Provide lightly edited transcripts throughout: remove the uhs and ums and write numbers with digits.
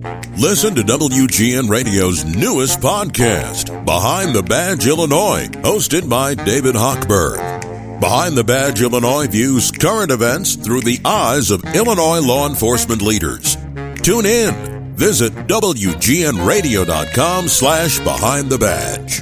Listen to WGN Radio's newest podcast, Behind the Badge Illinois, hosted by David Hochberg. Behind the Badge Illinois views current events through the eyes of Illinois law enforcement leaders. Tune in. Visit WGNRadio.com/Behind the Badge.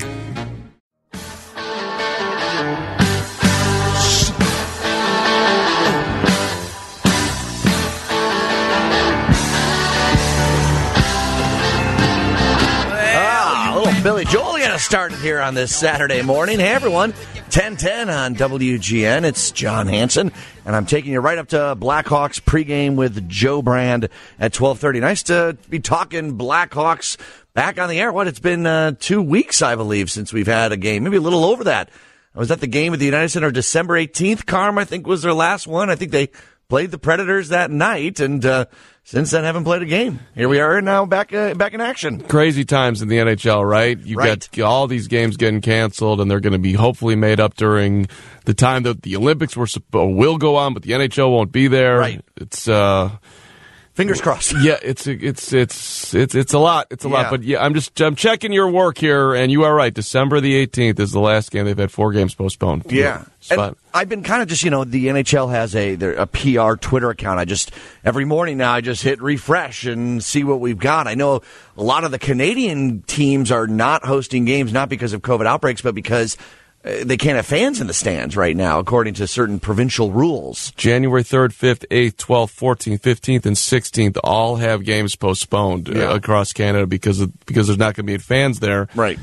Billy Joel getting us started here on this Saturday morning. Hey, everyone. 10:10 on WGN. It's John Hanson, and I'm taking you right up to Blackhawks pregame with Joe Brand at 12:30. Nice to be talking Blackhawks back on the air. It's been 2 weeks, I believe, since we've had a game. Maybe a little over that. I was at the game at the United Center December 18th. Carm, I think, was their last one. I think they played the Predators that night, and since then haven't played a game. Here we are now back in action. Crazy times in the NHL, right? You've got all these games getting canceled, and they're going to be hopefully made up during the time that the Olympics will go on, but the NHL won't be there. Right. It's fingers crossed. Yeah, it's a lot. It's a lot. But yeah, I'm checking your work here, and you are right. December the 18th is the last game. They've had 4 games postponed. Yeah. And I've been kind of just, the NHL has a PR Twitter account. Every morning now I just hit refresh and see what we've got. I know a lot of the Canadian teams are not hosting games, not because of COVID outbreaks, but because they can't have fans in the stands right now, according to certain provincial rules. January 3rd, 5th, 8th, 12th, 14th, 15th, and 16th all have games postponed across Canada because there's not going to be fans there. Right.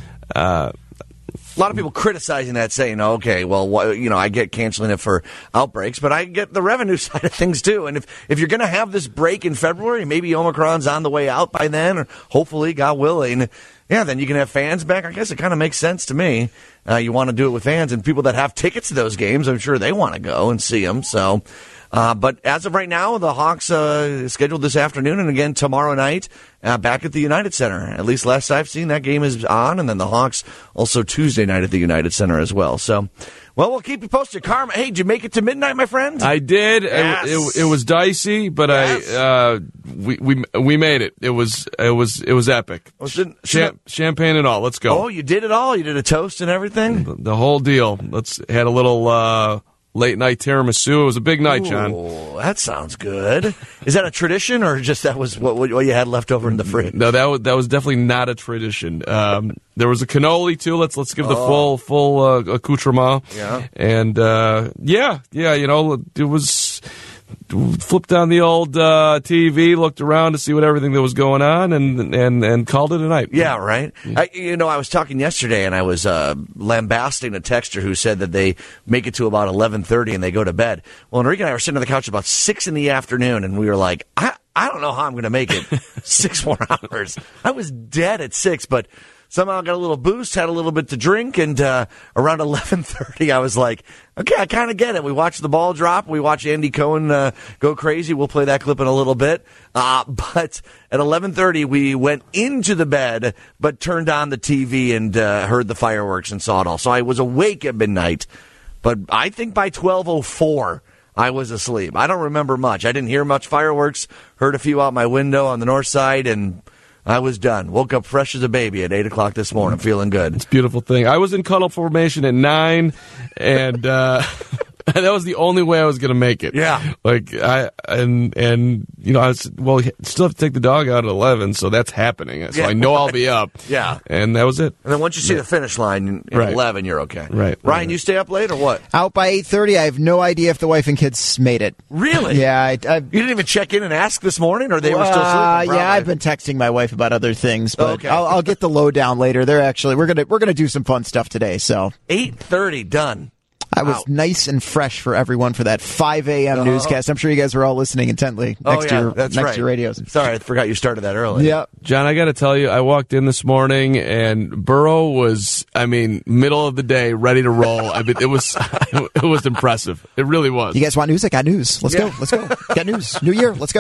A lot of people criticizing that, saying, okay, well, I get canceling it for outbreaks, but I get the revenue side of things, too. And if you're going to have this break in February, maybe Omicron's on the way out by then, or hopefully, God willing, then you can have fans back. I guess it kind of makes sense to me. You want to do it with fans, and people that have tickets to those games, I'm sure they want to go and see them. So, but as of right now, the Hawks scheduled this afternoon and again tomorrow night back at the United Center. At least last I've seen, that game is on, and then the Hawks also Tuesday night at the United Center as well. So, well, we'll keep you posted. Carm, hey, did you make it to midnight, my friend? I did. Yes. It was dicey, but yes. we made it. It was epic. Champagne and all. Let's go. Oh, you did it all. You did a toast and everything. The whole deal. Had a little late night tiramisu. It was a big night, John. Oh, that sounds good. Is that a tradition, or just that was what you had left over in the fridge? No, that was definitely not a tradition. There was a cannoli too. Let's give the full accoutrement. Yeah. And it was. Flipped on the old TV, looked around to see everything that was going on, and called it a night. Yeah, right. Yeah. I was talking yesterday, and I was lambasting a texter who said that they make it to about 11:30 and they go to bed. Well, Enrique and I were sitting on the couch about 6 in the afternoon, and we were like, I don't know how I'm going to make it 6 more hours. I was dead at 6, but somehow I got a little boost, had a little bit to drink, and around 11:30, I was like, okay, I kind of get it. We watched the ball drop. We watched Andy Cohen go crazy. We'll play that clip in a little bit. But at 11:30, we went into the bed, but turned on the TV and heard the fireworks and saw it all. So I was awake at midnight, but I think by 12:04, I was asleep. I don't remember much. I didn't hear much fireworks, heard a few out my window on the north side, and I was done. Woke up fresh as a baby at 8 o'clock this morning, feeling good. It's a beautiful thing. I was in cuddle formation at 9, and that was the only way I was going to make it. Yeah. I still have to take the dog out at 11, so that's happening. So I know I'll be up. Yeah. And that was it. And then once you see the finish line at 11, you're okay. Right. Ryan, you stay up late or what? Out by 8:30. I have no idea if the wife and kids made it. Really? Yeah. You didn't even check in and ask this morning, or they were still sleeping? Yeah, I've been texting my wife about other things, but okay. I'll get the lowdown later. We're gonna do some fun stuff today. So 8:30 done. I was nice and fresh for everyone for that 5 a.m. newscast. I'm sure you guys were all listening intently next to your radios. Sorry, I forgot you started that early. Yeah. John, I got to tell you, I walked in this morning, and Burrow was, middle of the day, ready to roll. It was impressive. It really was. You guys want news? I got news. Let's go. Got news. New year. Let's go.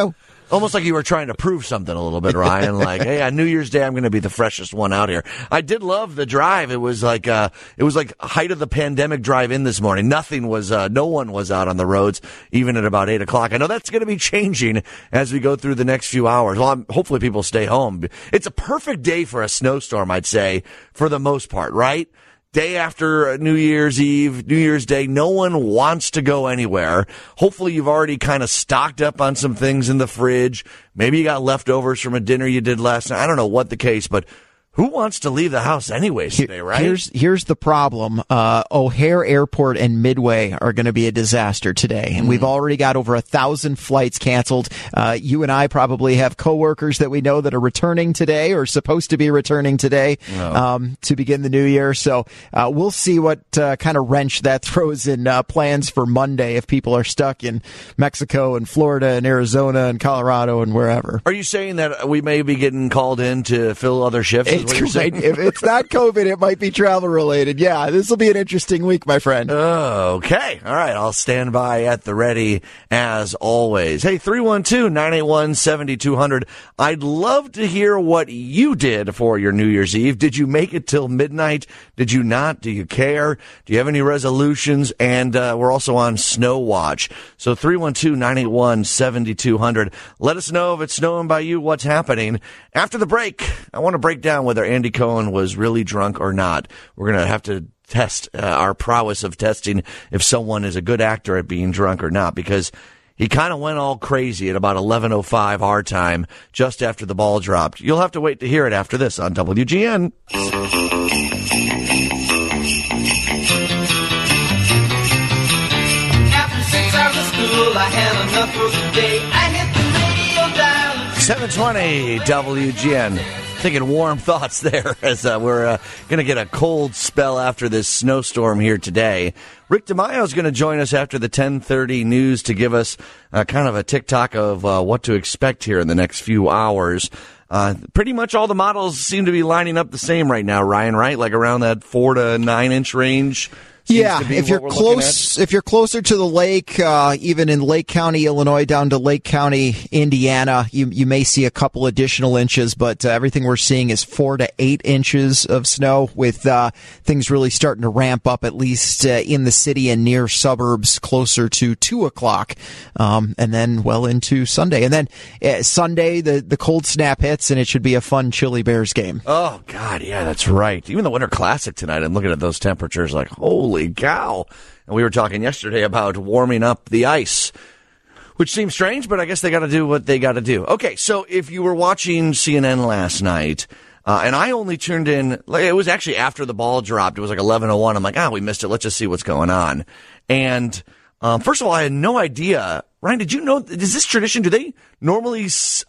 Almost like you were trying to prove something a little bit, Ryan. Like, hey, on New Year's Day, I'm going to be the freshest one out here. I did love the drive. It was like height of the pandemic drive in this morning. No one was out on the roads, even at about 8 o'clock. I know that's going to be changing as we go through the next few hours. Well, hopefully people stay home. It's a perfect day for a snowstorm, I'd say, for the most part, right? Day after New Year's Eve, New Year's Day, no one wants to go anywhere. Hopefully you've already kind of stocked up on some things in the fridge. Maybe you got leftovers from a dinner you did last night. I don't know what the case, but who wants to leave the house anyways today, right? Here's the problem. O'Hare Airport and Midway are going to be a disaster today. And we've already got over 1,000 flights canceled. You and I probably have coworkers that we know that are returning today or supposed to be returning today to begin the new year. So we'll see what kind of wrench that throws in plans for Monday if people are stuck in Mexico and Florida and Arizona and Colorado and wherever. Are you saying that we may be getting called in to fill other shifts? If it's not COVID, it might be travel related. Yeah, this will be an interesting week, my friend. Okay. All right. I'll stand by at the ready as always. Hey, 312-981-7200. I'd love to hear what you did for your New Year's Eve. Did you make it till midnight? Did you not? Do you care? Do you have any resolutions? And we're also on Snow Watch. So 312-981-7200. Let us know if it's snowing by you, what's happening. After the break, I want to break down whether Andy Cohen was really drunk or not. We're going to have to test our prowess of testing if someone is a good actor at being drunk or not, because he kind of went all crazy at about 11:05 our time, just after the ball dropped. You'll have to wait to hear it after this on WGN. After 6 hours of school, I had enough for the day. I hit the radio dial. 720 WGN. Thinking warm thoughts there as we're going to get a cold spell after this snowstorm here today. Rick DeMaio is going to join us after the 10:30 news to give us kind of a tick-tock of what to expect here in the next few hours. Pretty much all the models seem to be lining up the same right now, Ryan, right? Like around that 4 to 9 inch range. Yeah, if you're closer to the lake, even in Lake County, Illinois, down to Lake County, Indiana, you may see a couple additional inches, but everything we're seeing is 4 to 8 inches of snow, with things really starting to ramp up, at least in the city and near suburbs, closer to 2 o'clock, and then well into Sunday. And then Sunday, the cold snap hits, and it should be a fun Chili Bears game. Oh, God, yeah, that's right. Even the Winter Classic tonight, I'm looking at those temperatures like, holy cow. And we were talking yesterday about warming up the ice, which seems strange, but I guess they got to do what they got to do. Okay, so if you were watching CNN last night, and I only tuned in, like, it was actually after the ball dropped. It was like 11:01. I'm like, we missed it. Let's just see what's going on. And first of all, I had no idea. Ryan, did you know, is this tradition? Do they normally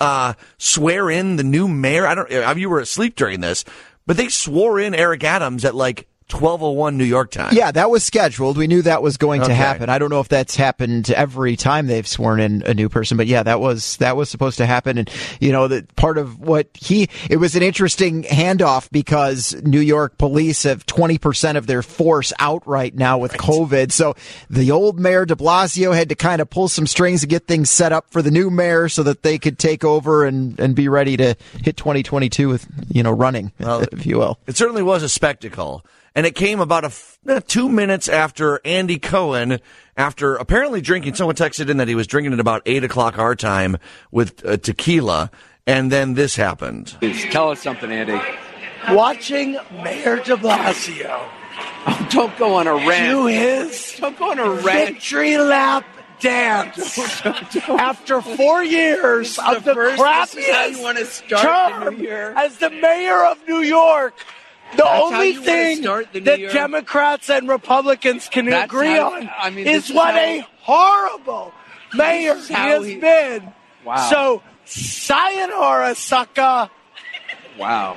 swear in the new mayor? You were asleep during this, but they swore in Eric Adams at like 12:01 New York time. Yeah, that was scheduled. We knew that was going to happen. I don't know if that's happened every time they've sworn in a new person, but yeah, that was supposed to happen. And you know, that part of what it was an interesting handoff, because New York police have 20% of their force out right now with COVID. So the old mayor De Blasio had to kind of pull some strings to get things set up for the new mayor so that they could take over and be ready to hit 2022 with, running, if you will. It certainly was a spectacle. And it came about 2 minutes after Andy Cohen, after apparently drinking, someone texted in that he was drinking at about 8 o'clock our time with tequila, and then this happened. Please tell us something, Andy. Watching Mayor de Blasio don't go on a rant. do his victory lap dance after 4 years of the crappiest term as the mayor of New York. The only thing that Democrats and Republicans can agree on is what a horrible mayor he has been. Wow. So, sayonara, sucker. Wow.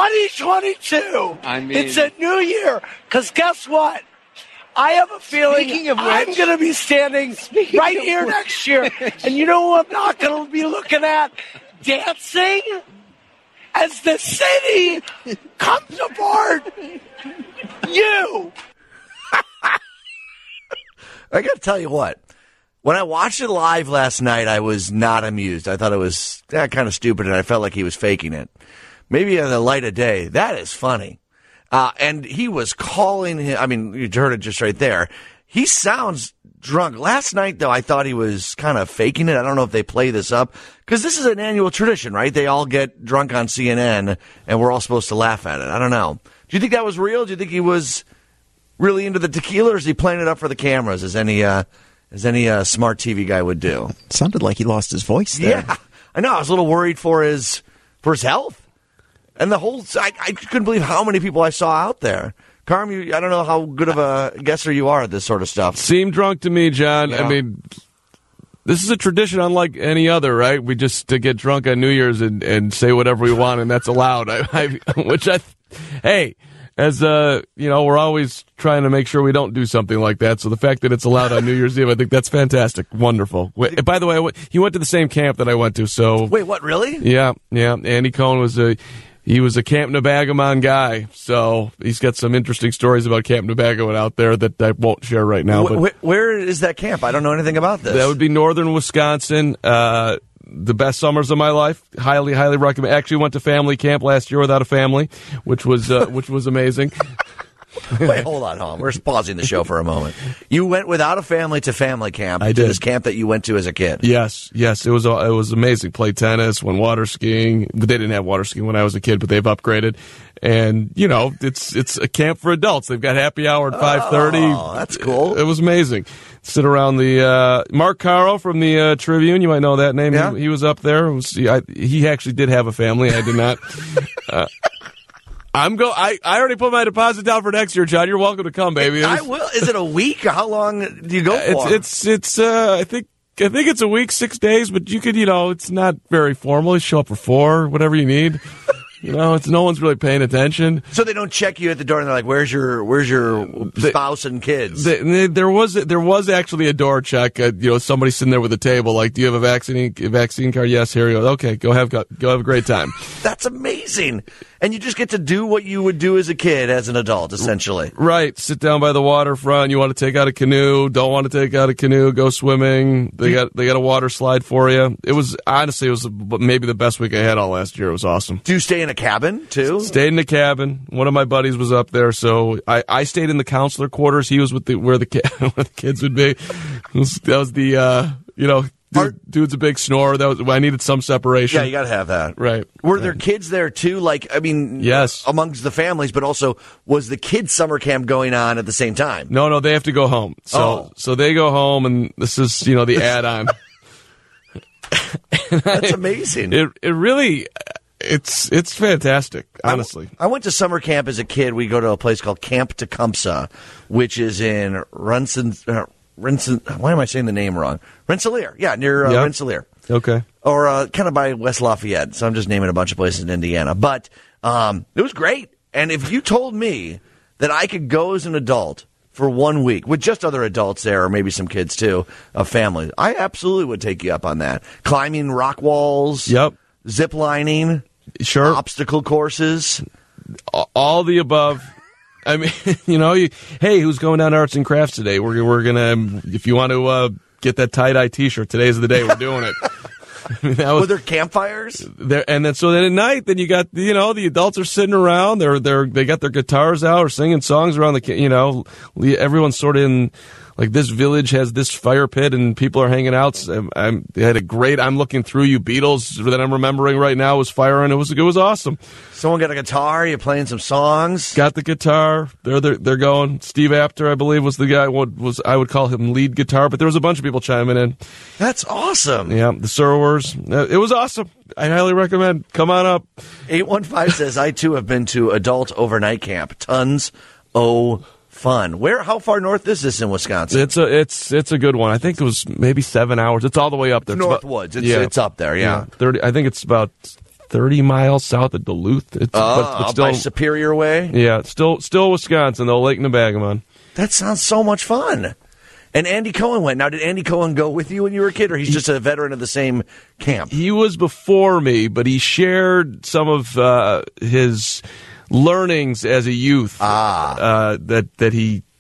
2022. It's a new year. Because guess what? I have a feeling I'm going to be standing right here next year. And you know who I'm not going to be looking at? Dancing? As the city comes apart, you. I got to tell you what, When I watched it live last night, I was not amused. I thought it was kind of stupid, and I felt like he was faking it. Maybe in the light of day, that is funny. And he was calling him. I mean, you heard it just right there. He sounds drunk. Last night, though, I thought he was kind of faking it. I don't know if they play this up, because this is an annual tradition, right? They all get drunk on CNN, and we're all supposed to laugh at it. I don't know. Do you think that was real? Do you think he was really into the tequila, or is he playing it up for the cameras, as any smart TV guy would do? It sounded like he lost his voice there. Yeah, I know. I was a little worried for his health, and the whole. I couldn't believe how many people I saw out there. Carm, I don't know how good of a guesser you are at this sort of stuff. Seemed drunk to me, John. Yeah. I mean, this is a tradition unlike any other, right? We just get drunk on New Year's and say whatever we want, and that's allowed. Hey. As we're always trying to make sure we don't do something like that. So the fact that it's allowed on New Year's Eve, I think that's fantastic, wonderful. By the way, he went to the same camp that I went to. So wait, what? Really? Yeah. Andy Cohen was a Camp Nebagamon guy, so he's got some interesting stories about Camp Nebagamon out there that I won't share right now. Where is that camp? I don't know anything about this. That would be northern Wisconsin. The best summers of my life. Highly, highly recommend. Actually went to family camp last year without a family, which was amazing. Wait, hold on. We're pausing the show for a moment. You went without a family to family camp. I did. To this camp that you went to as a kid. Yes. It was amazing. Played tennis, went water skiing. They didn't have water skiing when I was a kid, but they've upgraded. And it's a camp for adults. They've got happy hour at 5:30. Oh, that's cool. It was amazing. Sit around the Mark Caro from the Tribune. You might know that name. Yeah. He was up there. He actually did have a family. I did not. I already put my deposit down for next year, John. You're welcome to come, baby. I will. Is it a week? How long do you go for? It's I think it's a week, 6 days, but you could, it's not very formal. You show up for 4, whatever you need. No one's really paying attention. So they don't check you at the door and they're like, "Where's your spouse and kids?" There was actually a door check. Somebody sitting there with a table, like, "Do you have a vaccine card?" "Yes." "Here you go." "Okay, go have a great time." That's amazing. And you just get to do what you would do as a kid, as an adult, essentially. Right. Sit down by the waterfront. You want to take out a canoe? Don't want to take out a canoe? Go swimming. They got a water slide for you. It was maybe the best week I had all last year. It was awesome. Do you stay in a cabin too? Stayed in a cabin. One of my buddies was up there, so I stayed in the counselor quarters. He was where the kids would be. That was the dude's a big snorer. I needed some separation. Yeah, you got to have that. Right. Were there kids there too? Yes. Amongst the families, but also was the kids' summer camp going on at the same time? No, they have to go home. So they go home, and this is the add-on. That's amazing. It really. It's fantastic, honestly. I went to summer camp as a kid. We go to a place called Camp Tecumseh, which is in why am I saying the name wrong? Rensselaer. Yeah, near Rensselaer. Okay. Or kind of by West Lafayette. So I'm just naming a bunch of places in Indiana. But it was great. And if you told me that I could go as an adult for 1 week with just other adults there, or maybe some kids too, a family, I absolutely would take you up on that. Climbing rock walls. Yep. Zip lining. Sure. Obstacle courses. All the above. I mean, hey, who's going down to arts and crafts today? We're gonna, if you want to get that tie-dye T-shirt, today's the day. We're doing it. Were there campfires? There, and then at night, then you got the adults are sitting around. They got their guitars out or singing songs around everyone's sort of in. Like, this village has this fire pit and people are hanging out. They had a great I'm Looking Through You Beatles that I'm remembering right now was firing. It was awesome. Someone got a guitar. You're playing some songs. Got the guitar. They're going. Steve Apter, I believe, was the guy. I would call him lead guitar, but there was a bunch of people chiming in. That's awesome. Yeah, the Surwers. It was awesome. I highly recommend. Come on up. 815 says, I too have been to adult overnight camp. Tons fun. How far north is this in Wisconsin? It's a good one. I think it was maybe 7 hours. It's all the way up there. It's Northwoods. It's up there. Yeah. 30. I think it's about 30 miles south of Duluth. But still by Superior Way. Yeah, still Wisconsin though. Lake Nebagamon. That sounds so much fun. And Andy Cohen went. Now, did Andy Cohen go with you when you were a kid, or he's just a veteran of the same camp? He was before me, but he shared some of his learnings as a youth that he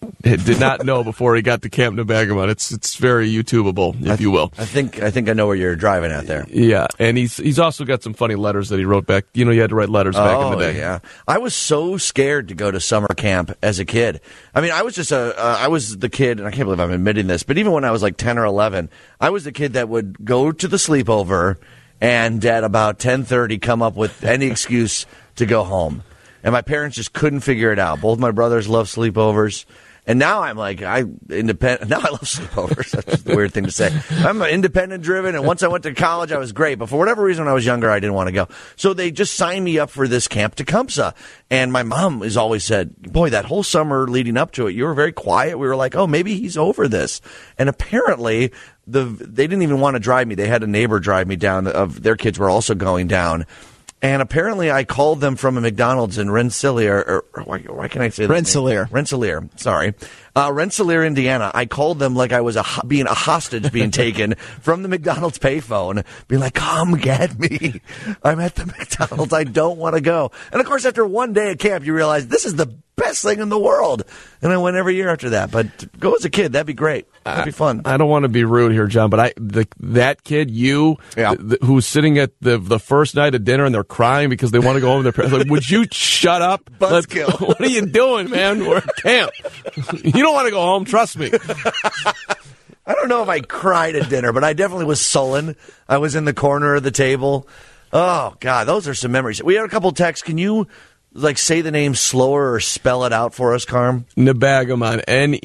did not know before he got to Camp Nebagamon. It's very YouTubeable, if you will. I think I know where you're driving at there. Yeah, and he's also got some funny letters that he wrote back. You know, you had to write letters back in the day. Yeah, I was so scared to go to summer camp as a kid. I mean, I was just I was the kid, and I can't believe I'm admitting this, but even when I was like 10 or 11, I was the kid that would go to the sleepover and at about 10:30 come up with any excuse to go home. And my parents just couldn't figure it out. Both my brothers love sleepovers. And now I'm like, independent. Now I love sleepovers. That's just a weird thing to say. I'm independent driven. And once I went to college, I was great. But for whatever reason, when I was younger, I didn't want to go. So they just signed me up for this Camp Tecumseh. And my mom has always said, boy, that whole summer leading up to it, you were very quiet. We were like, oh, maybe he's over this. And apparently they didn't even want to drive me. They had a neighbor drive me down. Of their kids were also going down. And apparently I called them from a McDonald's in Rensselaer, or why can I say that? Rensselaer, sorry. Rensselaer, Indiana. I called them like I was being a hostage being taken from the McDonald's payphone, being like, come get me. I'm at the McDonald's. I don't want to go. And of course, after one day at camp, you realize this is the best thing in the world. And I went every year after that. But go as a kid. That'd be great. That'd be fun. I don't want to be rude here, John, but that kid, who's sitting at the first night of dinner and they're crying because they want to go home with their parents. Like, would you shut up? Buzzkill. What are you doing, man? We're at camp. You don't want to go home. Trust me. I don't know if I cried at dinner, but I definitely was sullen. I was in the corner of the table. Oh, God, those are some memories. We had a couple texts. Can you say the name slower or spell it out for us, Carm? Nebagamon,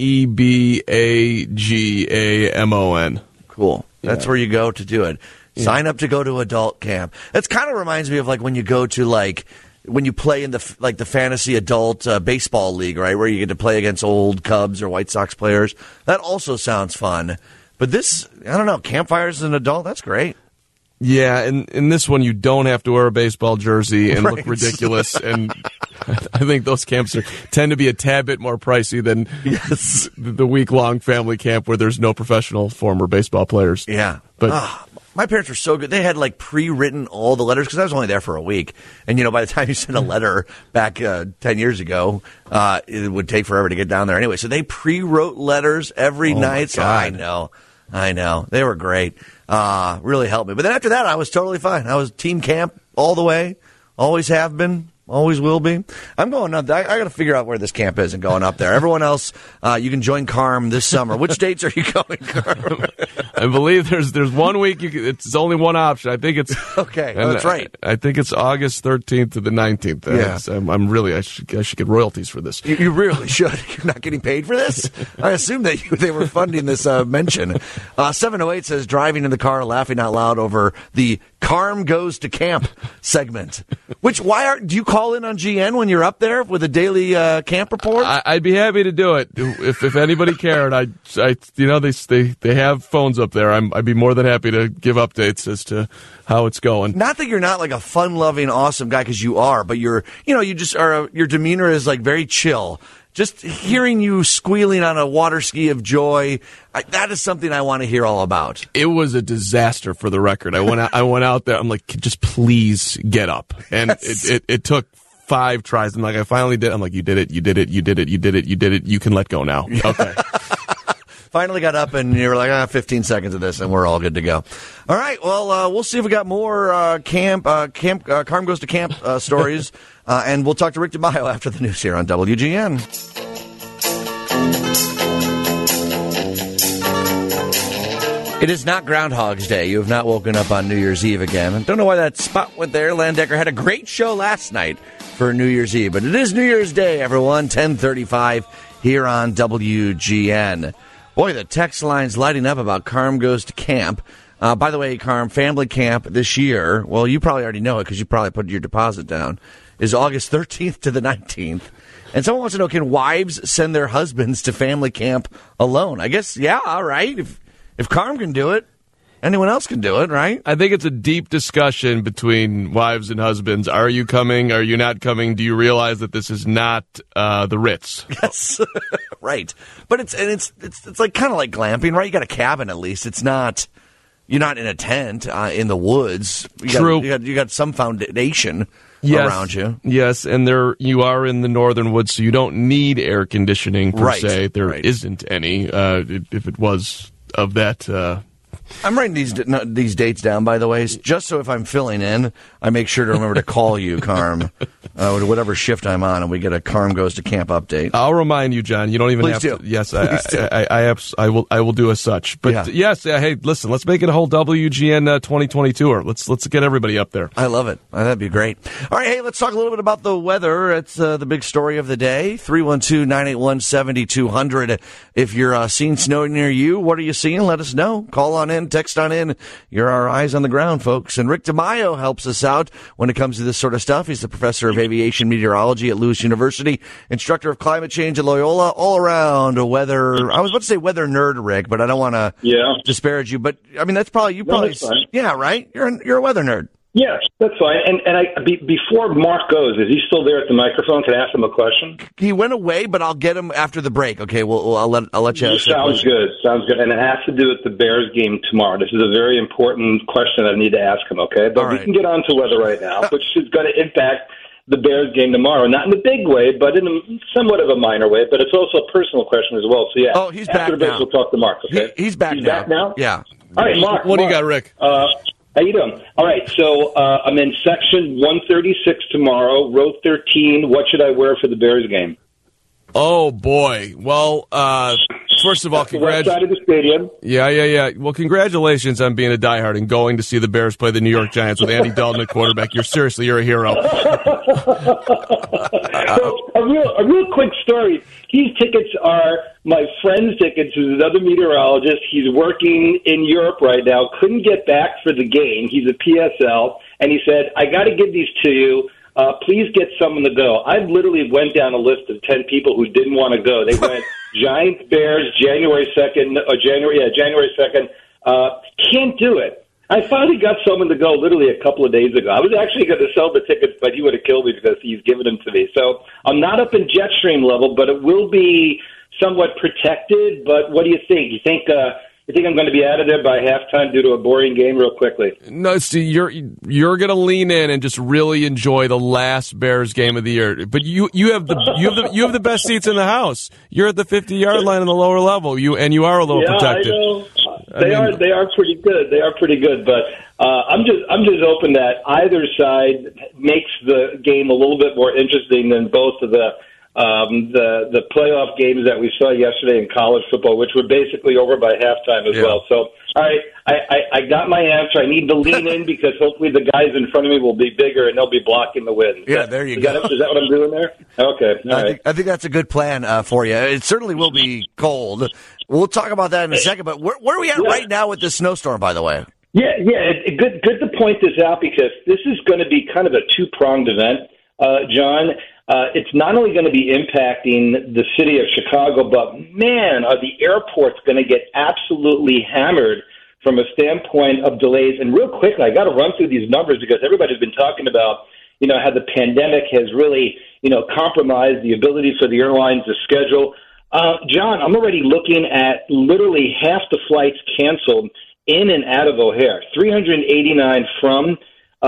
Nebagamon. Cool. That's where you go to do it. Yeah. Sign up to go to adult camp. That kind of reminds me of when you go to when you play in the fantasy adult baseball league, right, where you get to play against old Cubs or White Sox players. That also sounds fun. But this, I don't know, campfires as an adult, that's great. Yeah, and in this one, you don't have to wear a baseball jersey and look ridiculous. And I think those camps tend to be a tad bit more pricey than the week-long family camp where there's no professional former baseball players. Yeah. But my parents were so good. They had pre-written all the letters because I was only there for a week. And, by the time you sent a letter back 10 years ago, it would take forever to get down there anyway. So they pre-wrote letters every night. So I know. They were great. Really helped me. But then after that, I was totally fine. I was team camp all the way. Always have been. Always will be. I'm going up. I got to figure out where this camp is and going up there. Everyone else, you can join Carm this summer. Which dates are you going, Carm? I believe there's 1 week. It's only one option. I think it's okay. That's right. I think it's August 13th to the 19th. Yeah. I'm really. I should get royalties for this. You really should. You're not getting paid for this. I assume that they were funding this mention. 708 says driving in the car, laughing out loud over the Carm goes to camp segment. Which do you call in on GN when you're up there with a daily camp report? I'd be happy to do it if anybody cared. They have phones up there. I'd be more than happy to give updates as to how it's going. Not that you're not a fun-loving, awesome guy, because you are, but you just are. Your demeanor is very chill. Just hearing you squealing on a water ski of joy, that is something I want to hear all about. It was a disaster, for the record. I went out there. I'm like, just please get up. And it took 5 tries. And I finally did. I'm like, you did it. You can let go now. Yeah. Okay. Finally got up, and you were like, 15 seconds of this, and we're all good to go. All right, well, we'll see if we got more Carm Goes to Camp stories, and we'll talk to Rick DeMaio after the news here on WGN. It is not Groundhog's Day. You have not woken up on New Year's Eve again. Don't know why that spot went there. Landecker had a great show last night for New Year's Eve, but it is New Year's Day, everyone, 10:35 here on WGN. Boy, the text line's lighting up about Carm Goes to Camp. By the way, Carm, family camp this year, well, you probably already know it because you probably put your deposit down, is August 13th to the 19th. And someone wants to know, can wives send their husbands to family camp alone? I guess, yeah, all right. If Carm can do it, anyone else can do it, right? I think it's a deep discussion between wives and husbands. Are you coming? Are you not coming? Do you realize that this is not the Ritz? Yes, right. But it's kind of like glamping, right? You got a cabin at least. It's not You're not in a tent in the woods. True. You got some foundation around you. Yes, and you are in the northern woods, so you don't need air conditioning per se. There isn't any. If it was of that. I'm writing these dates down, by the way, just so if I'm filling in, I make sure to remember to call you, Carm, whatever shift I'm on, and we get a Carm Goes to Camp update. I'll remind you, John. You don't even have to. Yes, I will do as such. But yes, hey, listen, let's make it a whole WGN 2020 tour. Let's get everybody up there. I love it. That'd be great. All right, hey, let's talk a little bit about the weather. It's the big story of the day. 312-981-7200. If you're seeing snow near you, what are you seeing? Let us know. Call on in, text on in. You're our eyes on the ground, folks. And Rick DeMaio helps us out when it comes to this sort of stuff. He's the professor of aviation meteorology at Lewis University, instructor of climate change at Loyola, all around weather. I was about to say weather nerd, Rick, but I don't want to disparage you. But I mean, that's probably that's fine. Yeah, right. You're a weather nerd. Yes, that's fine. And before Mark goes, is he still there at the microphone? Can I ask him a question? He went away, but I'll get him after the break. Okay, I'll let you. Sounds good. And it has to do with the Bears game tomorrow. This is a very important question I need to ask him. Okay, but we can get on to weather right now, which is going to impact the Bears game tomorrow. Not in a big way, but in somewhat of a minor way. But it's also a personal question as well. So Oh, he's back after the break, now. we'll talk to Mark. Okay, he's back now. Back now. Yeah. All right, Mark. What do you got, Rick? How you doing? All right, so I'm in section 136 tomorrow, row 13. What should I wear for the Bears game? Oh, boy. Well, first of all, west side of the stadium. Yeah. Well, congratulations on being a diehard and going to see the Bears play the New York Giants with Andy Dalton at quarterback. You're a hero. So, a real quick story. These tickets are my friend's tickets, who's another meteorologist. He's working in Europe right now. Couldn't get back for the game. He's a PSL, and he said, "I got to give these to you. Please get someone to go." I literally went down a list of 10 people who didn't want to go. They went Giants, Bears, January 2nd. Can't do it. I finally got someone to go literally a couple of days ago. I was actually going to sell the tickets, but he would have killed me because he's given them to me. So I'm not up in Jetstream level, but it will be somewhat protected. But what do you think? You think I'm going to be out of there by halftime due to a boring game real quickly? No, see, you're going to lean in and just really enjoy the last Bears game of the year. But you have the best seats in the house. You're at the 50-yard line in the lower level. You are a little protected. I know. They are pretty good. They are pretty good, but I'm just hoping that either side makes the game a little bit more interesting than both of the playoff games that we saw yesterday in college football, which were basically over by halftime as well. So, all right, I got my answer. I need to lean in because hopefully the guys in front of me will be bigger and they'll be blocking the wind. There you go. Is that what I'm doing there? Okay. I think that's a good plan for you. It certainly will be cold. We'll talk about that in a second. But where are we at right now with this snowstorm, by the way? Yeah. Good to point this out because this is going to be kind of a two-pronged event, John. It's not only going to be impacting the city of Chicago, but, man, are the airports going to get absolutely hammered from a standpoint of delays. And real quickly, I got to run through these numbers because everybody's been talking about, how the pandemic has really, compromised the ability for the airlines to schedule. John, I'm already looking at literally half the flights canceled in and out of O'Hare. 389 from,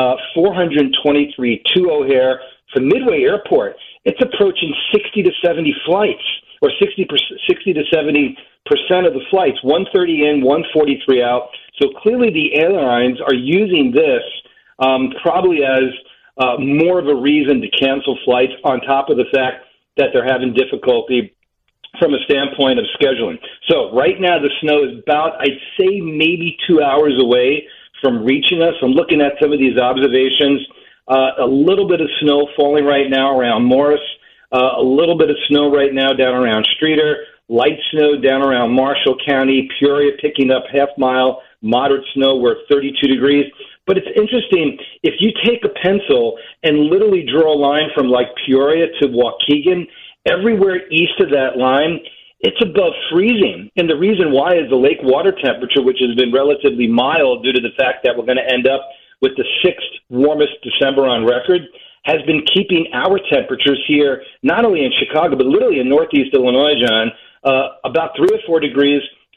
423 to O'Hare. For Midway Airport, it's approaching 60 to 70 flights, or 60 to 70% of the flights, 130 in, 143 out. So clearly the airlines are using this probably as more of a reason to cancel flights on top of the fact that they're having difficulty from a standpoint of scheduling. So right now the snow is about, I'd say, maybe 2 hours away from reaching us. I'm looking at some of these observations. A little bit of snow falling right now around Morris, a little bit of snow right now down around Streeter, light snow down around Marshall County, Peoria picking up half mile, moderate snow, we're at 32 degrees. But it's interesting, if you take a pencil and literally draw a line from like Peoria to Waukegan, everywhere east of that line, it's above freezing. And the reason why is the lake water temperature, which has been relatively mild due to the fact that we're going to end up with the sixth warmest December on record, has been keeping our temperatures here, not only in Chicago, but literally in Northeast Illinois, John, about 3 or 4 degrees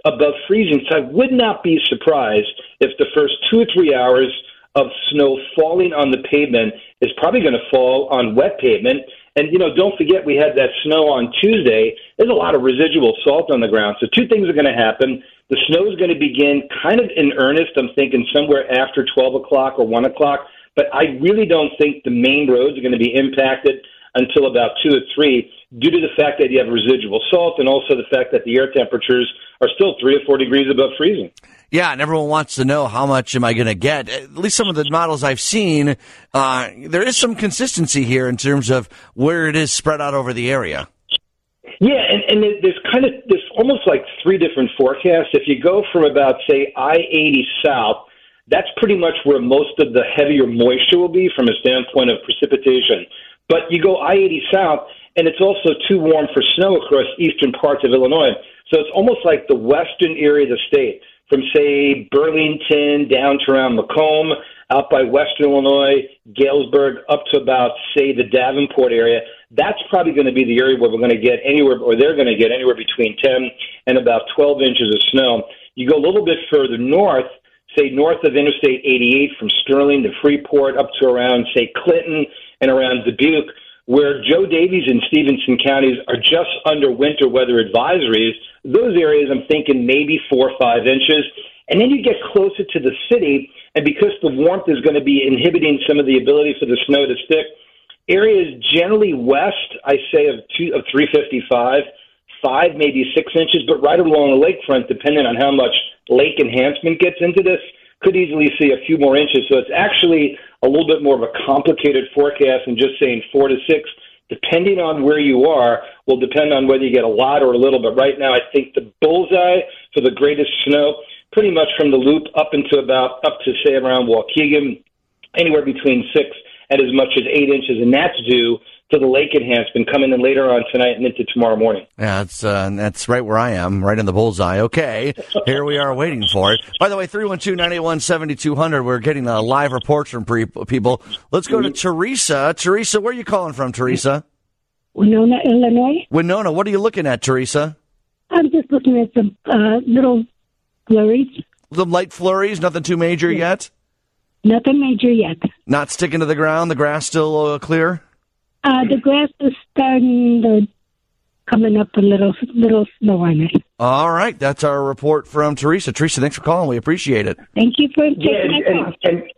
above freezing. So I would not be surprised if the first 2 or 3 hours of snow falling on the pavement is probably going to fall on wet pavement. And, don't forget we had that snow on Tuesday. There's a lot of residual salt on the ground. So two things are going to happen. The snow is going to begin kind of in earnest, I'm thinking somewhere after 12 o'clock or 1 o'clock. But I really don't think the main roads are going to be impacted until about 2 or 3 due to the fact that you have residual salt and also the fact that the air temperatures are still 3 or 4 degrees above freezing. Yeah, and everyone wants to know how much am I going to get. At least some of the models I've seen, there is some consistency here in terms of where it is spread out over the area. Yeah, and there's almost like 3 different forecasts. If you go from about, say, I-80 south, that's pretty much where most of the heavier moisture will be from a standpoint of precipitation. But you go I-80 south, and it's also too warm for snow across eastern parts of Illinois. So it's almost like the western area of the state, from, say, Burlington down to around Macomb, out by western Illinois, Galesburg, up to about, say, the Davenport area. That's probably going to be the area where we're going to get anywhere, or they're going to get anywhere between 10 and about 12 inches of snow. You go a little bit further north, say north of Interstate 88 from Sterling to Freeport up to around, say, Clinton and around Dubuque, where Joe Davies and Stevenson counties are just under winter weather advisories. Those areas, I'm thinking maybe 4 or 5 inches. And then you get closer to the city, and because the warmth is going to be inhibiting some of the ability for the snow to stick, areas generally west, I say, of 355, 5, maybe 6 inches, but right along the lakefront, depending on how much lake enhancement gets into this, could easily see a few more inches. So it's actually a little bit more of a complicated forecast than just saying 4 to 6. Depending on where you are, will depend on whether you get a lot or a little. But right now, I think the bullseye for the greatest snow, pretty much from the Loop up to say around Waukegan, anywhere between 6 and as much as 8 inches, and that's due to the lake enhancement coming in later on tonight and into tomorrow morning. Yeah, that's right where I am, right in the bullseye. Okay, here we are waiting for it. By the way, 312-981-7200, we're getting live reports from people. Let's go to Teresa. Teresa, where are you calling from, Teresa? Winona, Illinois. Winona, what are you looking at, Teresa? I'm just looking at some little flurries. Some light flurries, nothing too major yet? Nothing major yet. Not sticking to the ground, the grass still clear? The grass is starting to coming up a little snow on it. All right, that's our report from Teresa. Teresa, thanks for calling. We appreciate it. Thank you for taking my call.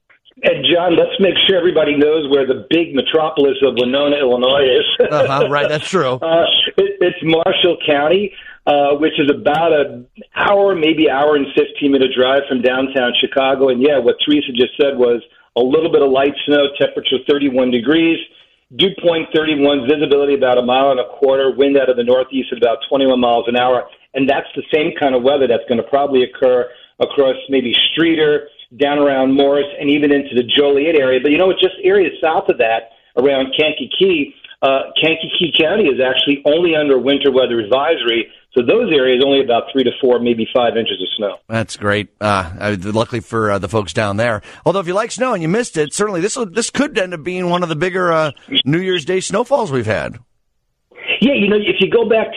And John, let's make sure everybody knows where the big metropolis of Winona, Illinois is. Right, that's true. It's Marshall County, which is about an hour, maybe hour and 15-minute drive from downtown Chicago. And, yeah, what Teresa just said was a little bit of light snow, temperature 31 degrees. Dew point 31, visibility about 1.25 miles, wind out of the northeast at about 21 miles an hour. And that's the same kind of weather that's going to probably occur across maybe Streeter, down around Morris, and even into the Joliet area. But, just areas south of that, around Kankakee, Kankakee County is actually only under winter weather advisory. So those areas only about 3 to 4, maybe 5 inches of snow. That's great. Luckily for the folks down there. Although if you like snow and you missed it, certainly this could end up being one of the bigger New Year's Day snowfalls we've had. Yeah, if you go back to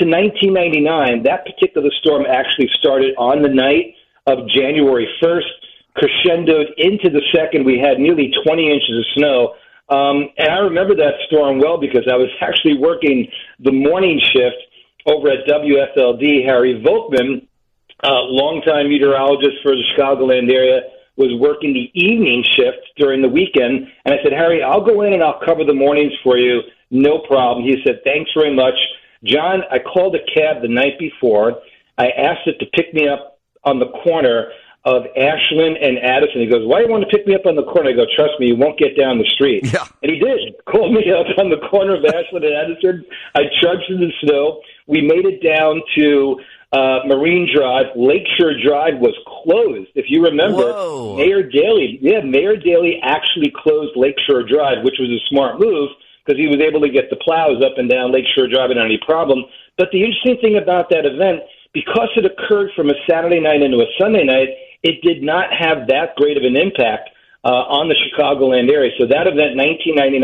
1999, that particular storm actually started on the night of January 1st, crescendoed into the 2nd. We had nearly 20 inches of snow. And I remember that storm well because I was actually working the morning shift over at WFLD. Harry Volkman, longtime meteorologist for the Chicagoland area, was working the evening shift during the weekend. And I said, Harry, I'll go in and I'll cover the mornings for you. No problem. He said, thanks very much. John, I called a cab the night before. I asked it to pick me up on the corner of Ashland and Addison. He goes, why do you want to pick me up on the corner? I go, trust me, you won't get down the street. Yeah. And he did. Called me up on the corner of Ashland and Addison. I trudged in the snow. We made it down to Marine Drive. Lakeshore Drive was closed. If you remember, Whoa. Mayor Daley actually closed Lakeshore Drive, which was a smart move because he was able to get the plows up and down Lakeshore Drive without any problem. But the interesting thing about that event, because it occurred from a Saturday night into a Sunday night, it did not have that great of an impact on the Chicagoland area. So that event, 1999,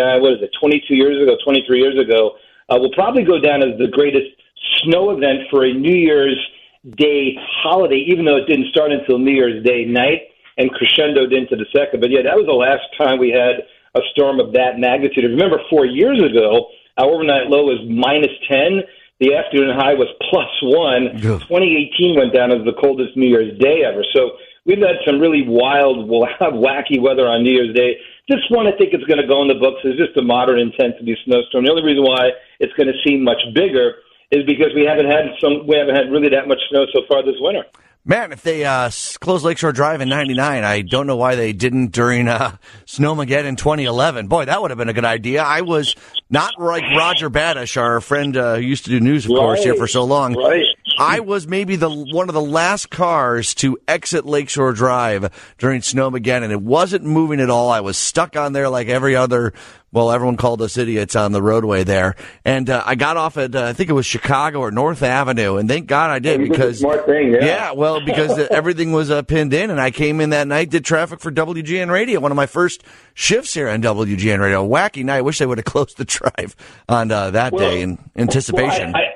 23 years ago, will probably go down as the greatest snow event for a New Year's Day holiday, even though it didn't start until New Year's Day night and crescendoed into the second. But yeah, that was the last time we had a storm of that magnitude. Remember, 4 years ago, our overnight low was -10. The afternoon high was +1. 2018 went down as the coldest New Year's Day ever. So we've had some really wild, wacky weather on New Year's Day. This one, I think it's going to go in the books as just a moderate intensity snowstorm. The only reason why it's going to seem much bigger is because we haven't had really that much snow so far this winter. Man, if they closed Lakeshore Drive in '99, I don't know why they didn't during Snowmageddon in 2011. Boy, that would have been a good idea. I was not like Roger Badish, our friend who used to do news, of course, here for so long. Right. I was maybe one of the last cars to exit Lakeshore Drive during Snowmageddon, and it wasn't moving at all. I was stuck on there like every other. Well, everyone called us idiots on the roadway there. And I got off at, I think it was Chicago or North Avenue, and thank God I did because, smart thing, yeah. Well, because everything was pinned in, and I came in that night, did traffic for WGN Radio, one of my first shifts here on WGN Radio. A wacky night. I wish they would have closed the drive on that day in anticipation. Well,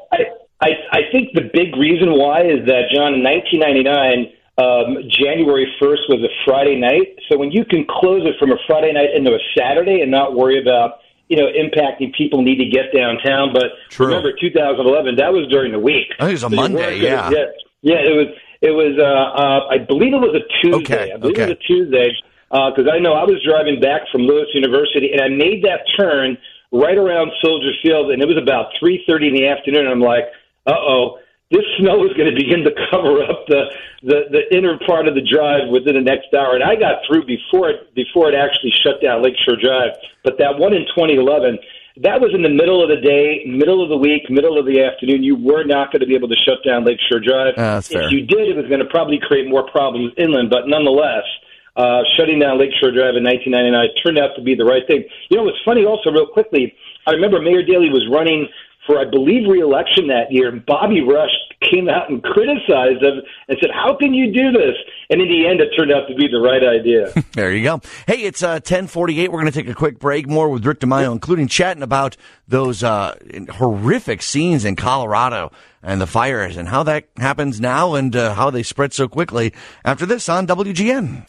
I think the big reason why is that, John, in 1999, January 1st was a Friday night. So when you can close it from a Friday night into a Saturday and not worry about, impacting people need to get downtown. But remember, 2011, that was during the week. I think it was a Monday, yeah. Yeah, it was, I believe it was a Tuesday. It was a Tuesday because I know I was driving back from Lewis University and I made that turn right around Soldier Field and it was about 3:30 in the afternoon. And I'm like, uh-oh. This snow is going to begin to cover up the inner part of the drive within the next hour. And I got through before it actually shut down Lakeshore Drive. But that one in 2011, that was in the middle of the day, middle of the week, middle of the afternoon. You were not going to be able to shut down Lakeshore Drive. That's fair. If you did, it was going to probably create more problems inland. But nonetheless, shutting down Lakeshore Drive in 1999 turned out to be the right thing. What's funny also, real quickly, I remember Mayor Daley was running for, I believe, re-election that year. Bobby Rush came out and criticized him and said, how can you do this? And in the end, it turned out to be the right idea. There you go. Hey, it's 10:48. We're going to take a quick break. More with Rick DeMaio, including chatting about those horrific scenes in Colorado and the fires and how that happens now and how they spread so quickly. After this on WGN.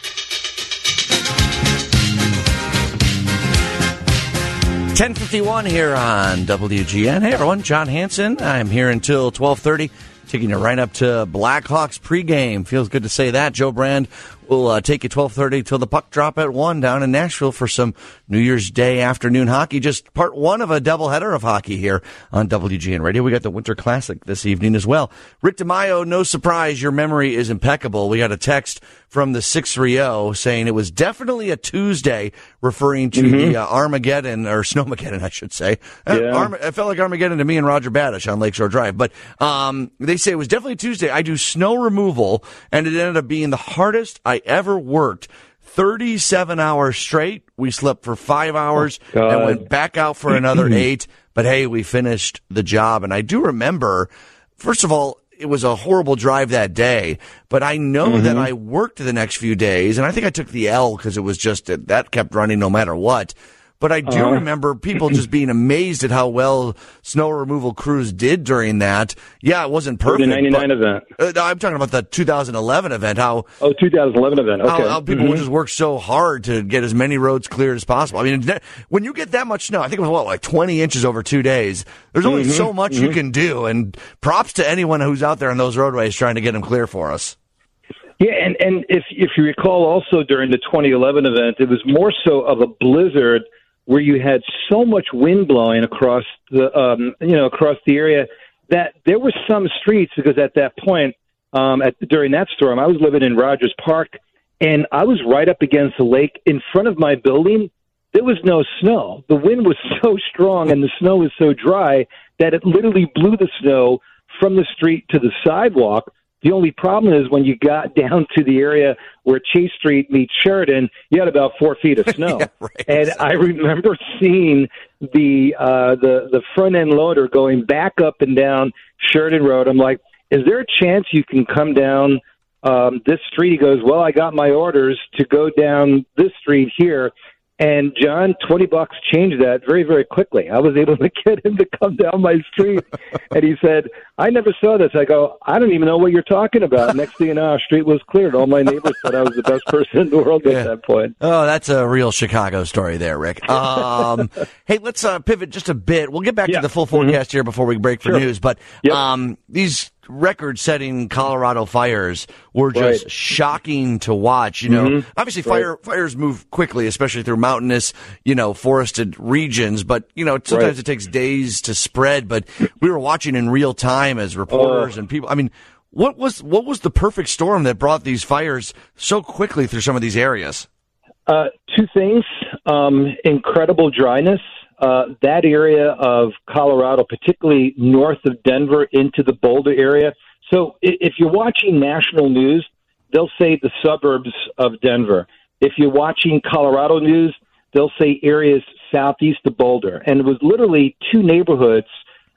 $10:51 here on WGN. Hey, everyone. John Hanson. I'm here until 12:30, taking you right up to Blackhawks pregame. Feels good to say that. Joe Brand will take you 12:30 till the puck drop at 1 down in Nashville for some New Year's Day afternoon hockey. Just part one of a doubleheader of hockey here on WGN Radio. We got the Winter Classic this evening as well. Rick DeMaio, no surprise, your memory is impeccable. We got a text from the 630 saying it was definitely a Tuesday, referring to the Armageddon, or Snowmageddon, I should say. Yeah. It felt like Armageddon to me and Roger Badish on Lakeshore Drive. But they say it was definitely Tuesday. I do snow removal, and it ended up being the hardest I ever worked. 37 hours straight. We slept for 5 hours and went back out for another 8. But hey, we finished the job. And I do remember, first of all, it was a horrible drive that day, but I know that I worked the next few days, and I think I took the L because it was just that kept running no matter what. But I do remember people just being amazed at how well snow removal crews did during that. Yeah, it wasn't perfect. The 99 event. I'm talking about the 2011 event. 2011 event. Okay. How people would just work so hard to get as many roads cleared as possible. I mean, when you get that much snow, I think it was like 20 inches over 2 days. There's only so much you can do, and props to anyone who's out there on those roadways trying to get them clear for us. Yeah, and if you recall, also during the 2011 event, it was more so of a blizzard where you had so much wind blowing across the across the area that there were some streets, because at that point during that storm I was living in Rogers Park and I was right up against the lake. In front of my building there was no snow. The wind was so strong and the snow was so dry that it literally blew the snow from the street to the sidewalk. The only problem is when you got down to the area where Chase Street meets Sheridan, you had about 4 feet of snow. Yeah, right. And I remember seeing the front end loader going back up and down Sheridan Road. I'm like, is there a chance you can come down this street? He goes, well, I got my orders to go down this street here. And John, $20 changed that very, very quickly. I was able to get him to come down my street, and he said, "I never saw this." I go, "I don't even know what you're talking about." Next thing you know, our street was cleared. All my neighbors thought I was the best person in the world at that point. Oh, that's a real Chicago story there, Rick. Hey, let's pivot just a bit. We'll get back to the full forecast here before we break for news. But these record-setting Colorado fires were just shocking to watch. You know, obviously fires move quickly, especially through mountainous, forested regions. But sometimes it takes days to spread. But we were watching in real time as reporters and people. I mean, what was the perfect storm that brought these fires so quickly through some of these areas? Two things: incredible dryness. That area of Colorado, particularly north of Denver into the Boulder area. So if you're watching national news, they'll say the suburbs of Denver. If you're watching Colorado news, they'll say areas southeast of Boulder. And it was literally two neighborhoods,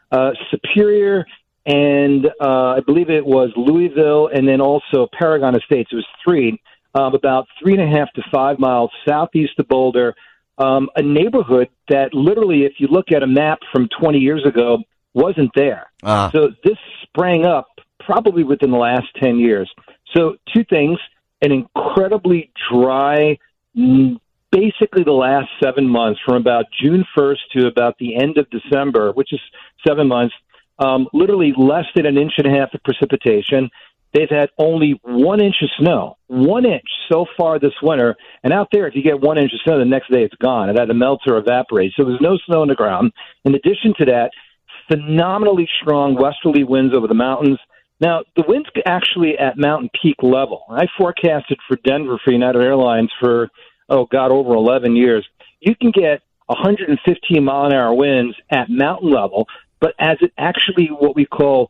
Superior and I believe it was Louisville, and then also Paragon Estates. It was three, about 3.5 to 5 miles southeast of Boulder. A neighborhood that literally, if you look at a map from 20 years ago, wasn't there. So this sprang up probably within the last 10 years. So two things: an incredibly dry, basically the last 7 months, from about June 1st to about the end of December, which is 7 months, literally less than 1.5 inches of precipitation. They've had only 1 inch of snow, 1 inch so far this winter. And out there, if you get 1 inch of snow, the next day it's gone. It either melts or evaporates. So there's no snow on the ground. In addition to that, phenomenally strong westerly winds over the mountains. Now, the winds actually at mountain peak level. I forecasted for Denver for United Airlines for, over 11 years. You can get 115 mile an hour winds at mountain level, but as it actually what we call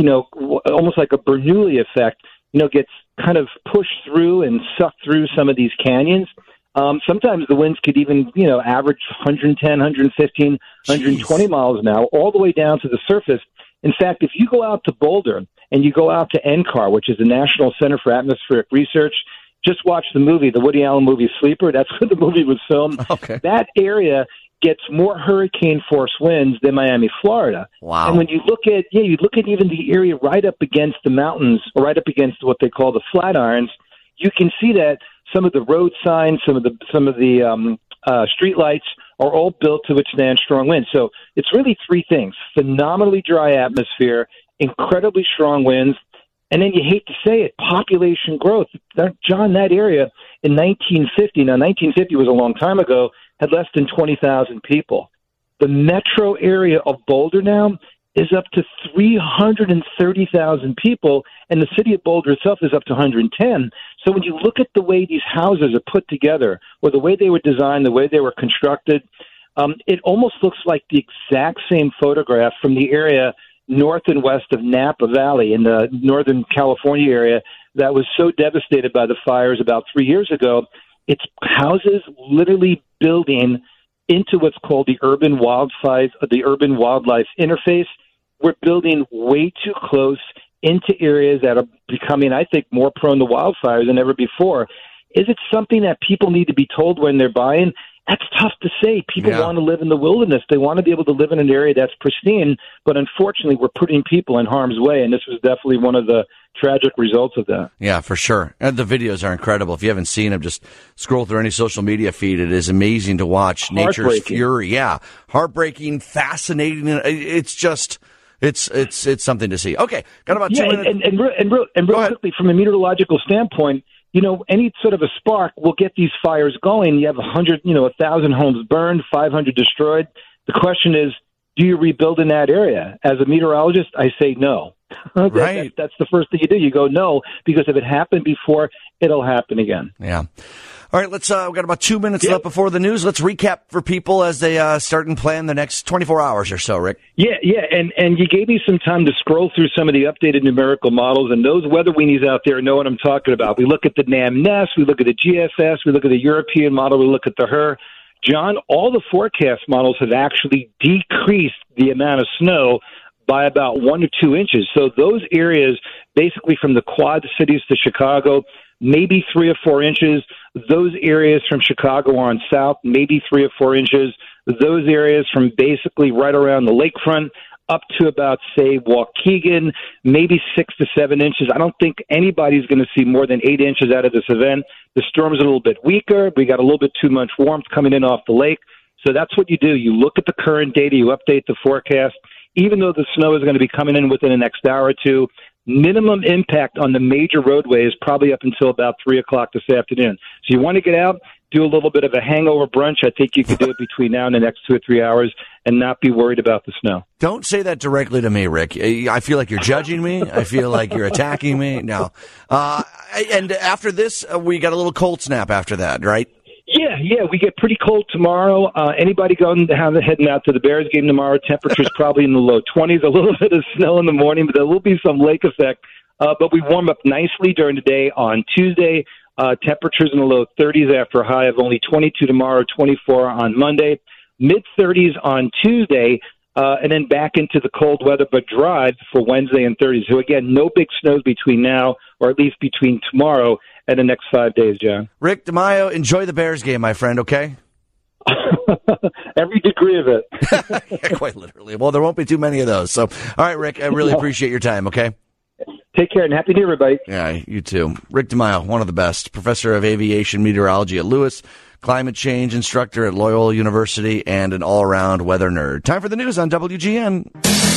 almost like a Bernoulli effect, gets kind of pushed through and sucked through some of these canyons. Sometimes the winds could even, average 110, 115, 120 miles an hour, all the way down to the surface. In fact, if you go out to Boulder and you go out to NCAR, which is the National Center for Atmospheric Research, just watch the movie, the Woody Allen movie Sleeper. That's where the movie was filmed. Okay. That area gets more hurricane force winds than Miami, Florida. Wow. And when you look at even the area right up against the mountains, or right up against what they call the Flatirons, you can see that some of the road signs, some of the street lights are all built to withstand strong winds. So it's really three things: phenomenally dry atmosphere, incredibly strong winds, and then you hate to say it, population growth. John, that area in 1950, now 1950 was a long time ago, had less than 20,000 people. The metro area of Boulder now is up to 330,000 people, and the city of Boulder itself is up to 110. So when you look at the way these houses are put together, or the way they were designed, the way they were constructed, it almost looks like the exact same photograph from the area north and west of Napa Valley in the Northern California area that was so devastated by the fires about 3 years ago. It's houses literally building into what's called the urban wildlife interface. We're building way too close into areas that are becoming, I think, more prone to wildfires than ever before. Is it something that people need to be told when they're buying? That's tough to say. People want to live in the wilderness. They want to be able to live in an area that's pristine, but unfortunately we're putting people in harm's way, and this was definitely one of the tragic results of that. Yeah, for sure. And the videos are incredible. If you haven't seen them, just scroll through any social media feed. It is amazing to watch nature's fury. Yeah, heartbreaking, fascinating. It's just... It's something to see. Okay, got about 2 minutes. And real quickly, from a meteorological standpoint, any sort of a spark will get these fires going. You have 1,000 homes burned, 500 destroyed. The question is, do you rebuild in that area? As a meteorologist, I say no. Right. That's the first thing you do. You go no, because if it happened before, it'll happen again. Yeah. All right, we've got about 2 minutes left before the news. Let's recap for people as they start and plan the next 24 hours or so, Rick. Yeah, and you gave me some time to scroll through some of the updated numerical models, and those weather weenies out there know what I'm talking about. We look at the NAM-NES, we look at the GFS, we look at the European model, we look at the HER. John, all the forecast models have actually decreased the amount of snow by about 1 to 2 inches. So those areas, basically from the Quad Cities to Chicago, maybe 3 or 4 inches. Those areas from Chicago on south, maybe 3 or 4 inches. Those areas from basically right around the lakefront up to about, say, Waukegan, maybe 6 to 7 inches. I don't think anybody's going to see more than 8 inches out of this event. The storm's a little bit weaker. We got a little bit too much warmth coming in off the lake. So that's what you do. You look at the current data, you update the forecast. Even though the snow is going to be coming in within the next hour or two, minimum impact on the major roadways probably up until about 3 o'clock this afternoon. So you want to get out, do a little bit of a hangover brunch. I think you could do it between now and the next 2 or 3 hours and not be worried about the snow. Don't say that directly to me, Rick. I feel like you're judging me. I feel like you're attacking me. No. And after this, we got a little cold snap after that, right? Yeah, we get pretty cold tomorrow. Anybody heading out to the Bears game tomorrow, temperatures probably in the low 20s, a little bit of snow in the morning, but there will be some lake effect. But we warm up nicely during the day on Tuesday. Temperatures in the low 30s after a high of only 22 tomorrow, 24 on Monday, mid-30s on Tuesday, and then back into the cold weather but dry for Wednesday and Thursday. So, again, no big snows between now, or at least between tomorrow and the next 5 days, John. Rick DeMaio, enjoy the Bears game, my friend, okay? Every degree of it. Yeah, quite literally. Well, there won't be too many of those. So, all right, Rick, I really appreciate your time, okay? Take care and Happy New Year, everybody. Yeah, you too. Rick DeMaio, one of the best. Professor of Aviation Meteorology at Lewis, climate change instructor at Loyola University, and an all-around weather nerd. Time for the news on WGN.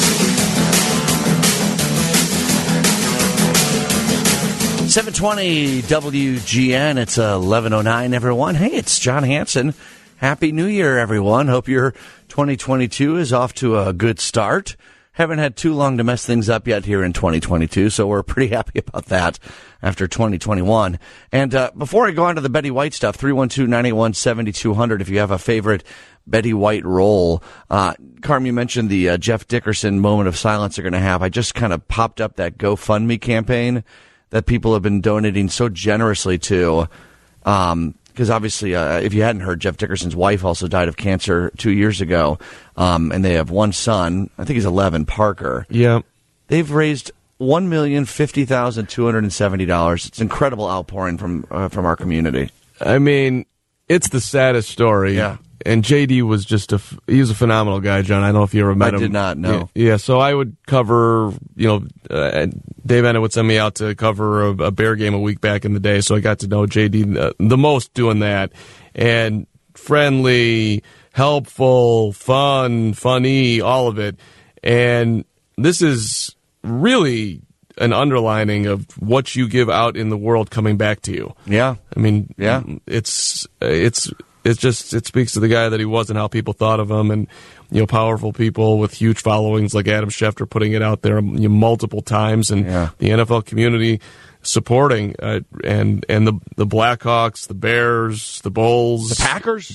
.720 WGN. It's 11:09, everyone. Hey, it's John Hanson. Happy New Year, everyone. Hope your 2022 is off to a good start. Haven't had too long to mess things up yet here in 2022, so we're pretty happy about that after 2021. And before I go on to the Betty White stuff, 312-981-7200, if you have a favorite Betty White role. Carm, you mentioned the Jeff Dickerson moment of silence they're going to have. I just kind of popped up that GoFundMe campaign that people have been donating so generously to. Because obviously, if you hadn't heard, Jeff Dickerson's wife also died of cancer 2 years ago, and they have one son. I think he's 11, Parker. Yeah, they've raised $1,050,270. It's incredible outpouring from our community. I mean, it's the saddest story. Yeah. And JD was he was a phenomenal guy, John. I don't know if you ever met him. I did not, no. Yeah, so I would cover, Dave Ennett would send me out to cover a Bear game a week back in the day, so I got to know JD the most doing that. And friendly, helpful, funny, all of it. And this is really an underlining of what you give out in the world coming back to you. Yeah. I mean, yeah. It speaks to the guy that he was and how people thought of him, and powerful people with huge followings like Adam Schefter putting it out there multiple times, and the NFL community supporting and the Blackhawks, the Bears, the Bulls, the Packers.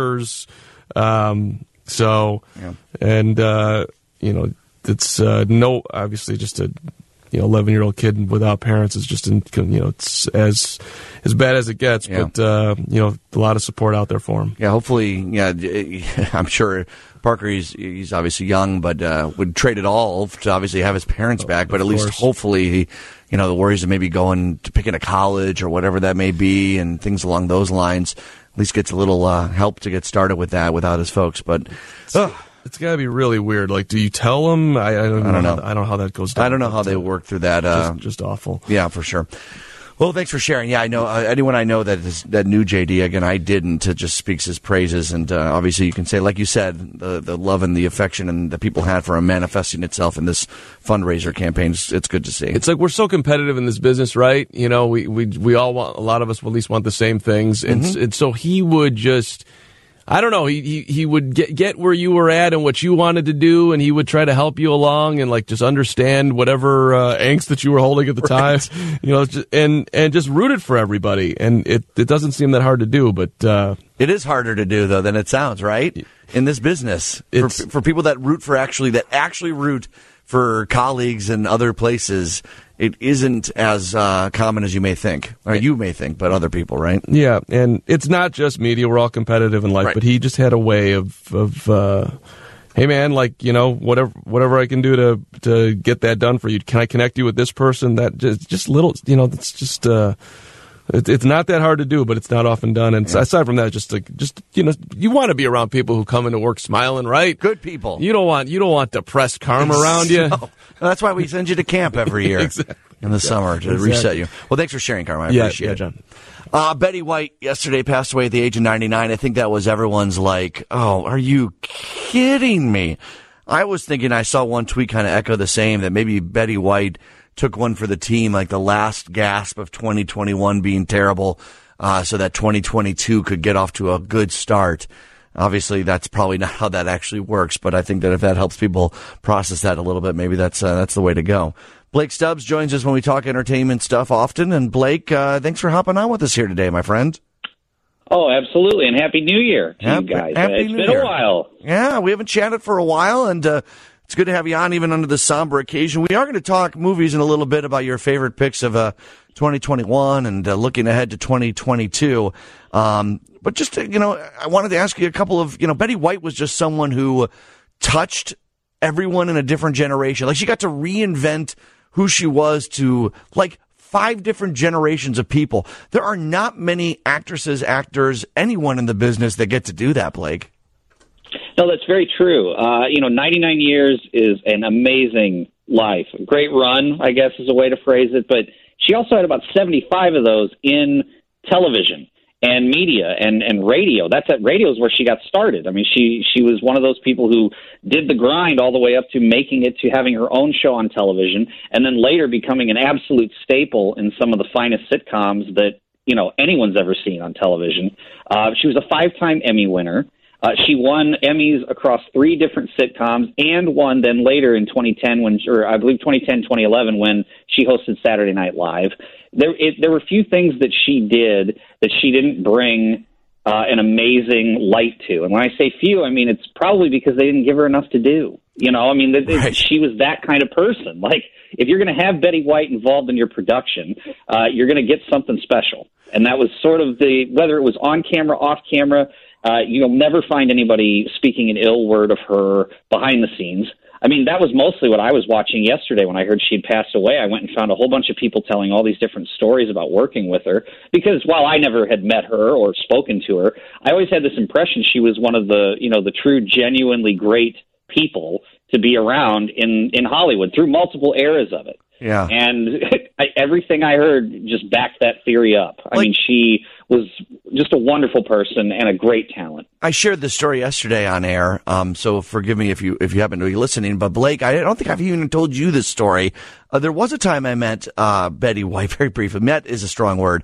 It's obviously just a 11-year-old kid without parents is just it's as bad as it gets, but a lot of support out there for him. Yeah, hopefully, I'm sure Parker, he's obviously young, but would trade it all to obviously have his parents back, but at least hopefully the worries of maybe going to picking a college or whatever that may be and things along those lines, at least gets a little help to get started with that without his folks, but it's got to be really weird. Like, do you tell them? I don't know. I don't know how that goes down. I don't know how they work through that. Just awful. Yeah, for sure. Well, thanks for sharing. Yeah, I know anyone I know that knew JD. Again, I didn't. It just speaks his praises, and obviously you can say, like you said, the love and the affection and that people had for him manifesting itself in this fundraiser campaign. It's good to see. It's like we're so competitive in this business, right? We all want, a lot of us at least want the same things, and so he would just. I don't know. He would get where you were at and what you wanted to do, and he would try to help you along and just understand whatever angst that you were holding at the time, and just root it for everybody. And it doesn't seem that hard to do, but it is harder to do though than it sounds, right? In this business, for people that actually root for colleagues and other places. It isn't as common as you may think, or you may think, but other people, right? Yeah, and it's not just media. We're all competitive in life, right. But he just had a way of hey, man, whatever I can do to get that done for you. Can I connect you with this person? That just little, it's just It's not that hard to do, but it's not often done. And aside from that, just you want to be around people who come into work smiling, right? Good people. You don't want depressed karma around you. No. That's why we send you to camp every year Exactly. in the summer to reset you. Well, thanks for sharing, Karma. I appreciate it. John. Betty White yesterday passed away at the age of 99. I think that was everyone's like, oh, are you kidding me? I was thinking I saw one tweet kind of echo the same, that maybe Betty White took one for the team, like the last gasp of 2021 being terrible, so that 2022 could get off to a good start. Obviously, that's probably not how that actually works, but I think that if that helps people process that a little bit, maybe that's the way to go. Blake Stubbs joins us when we talk entertainment stuff often. And Blake, thanks for hopping on with us here today, my friend. Oh, absolutely. And Happy New Year to you guys. It's been a while. Yeah, we haven't chatted for a while, and it's good to have you on even under the somber occasion. We are going to talk movies in a little bit about your favorite picks of 2021 and looking ahead to 2022. But just, I wanted to ask you a couple of, Betty White was just someone who touched everyone in a different generation. Like, she got to reinvent who she was to, like, 5 different generations of people. There are not many actresses, actors, anyone in the business that get to do that, Blake. No, that's very true. 99 years is an amazing life. A great run, I guess, is a way to phrase it. But she also had about 75 of those in television and media and radio. Radio is where she got started. I mean, she was one of those people who did the grind all the way up to making it to having her own show on television, and then later becoming an absolute staple in some of the finest sitcoms that, anyone's ever seen on television. She was a 5-time Emmy winner. She won Emmys across 3 different sitcoms, and won then later in 2010, 2011, when she hosted Saturday Night Live. There were few things that she did that she didn't bring an amazing light to. And when I say few, I mean it's probably because they didn't give her enough to do. Right. She was that kind of person. Like, if you're going to have Betty White involved in your production, you're going to get something special. And that was sort of whether it was on camera, off camera. You'll never find anybody speaking an ill word of her behind the scenes. I mean, that was mostly what I was watching yesterday when I heard she'd passed away. I went and found a whole bunch of people telling all these different stories about working with her, because while I never had met her or spoken to her, I always had this impression she was one of the true, genuinely great people to be around in Hollywood through multiple eras of it. Yeah. And everything I heard just backed that theory up. I mean, she was just a wonderful person and a great talent. I shared this story yesterday on air, so forgive me if you happen to be listening. But Blake, I don't think I've even told you this story. There was a time I met Betty White, very briefly. Met is a strong word.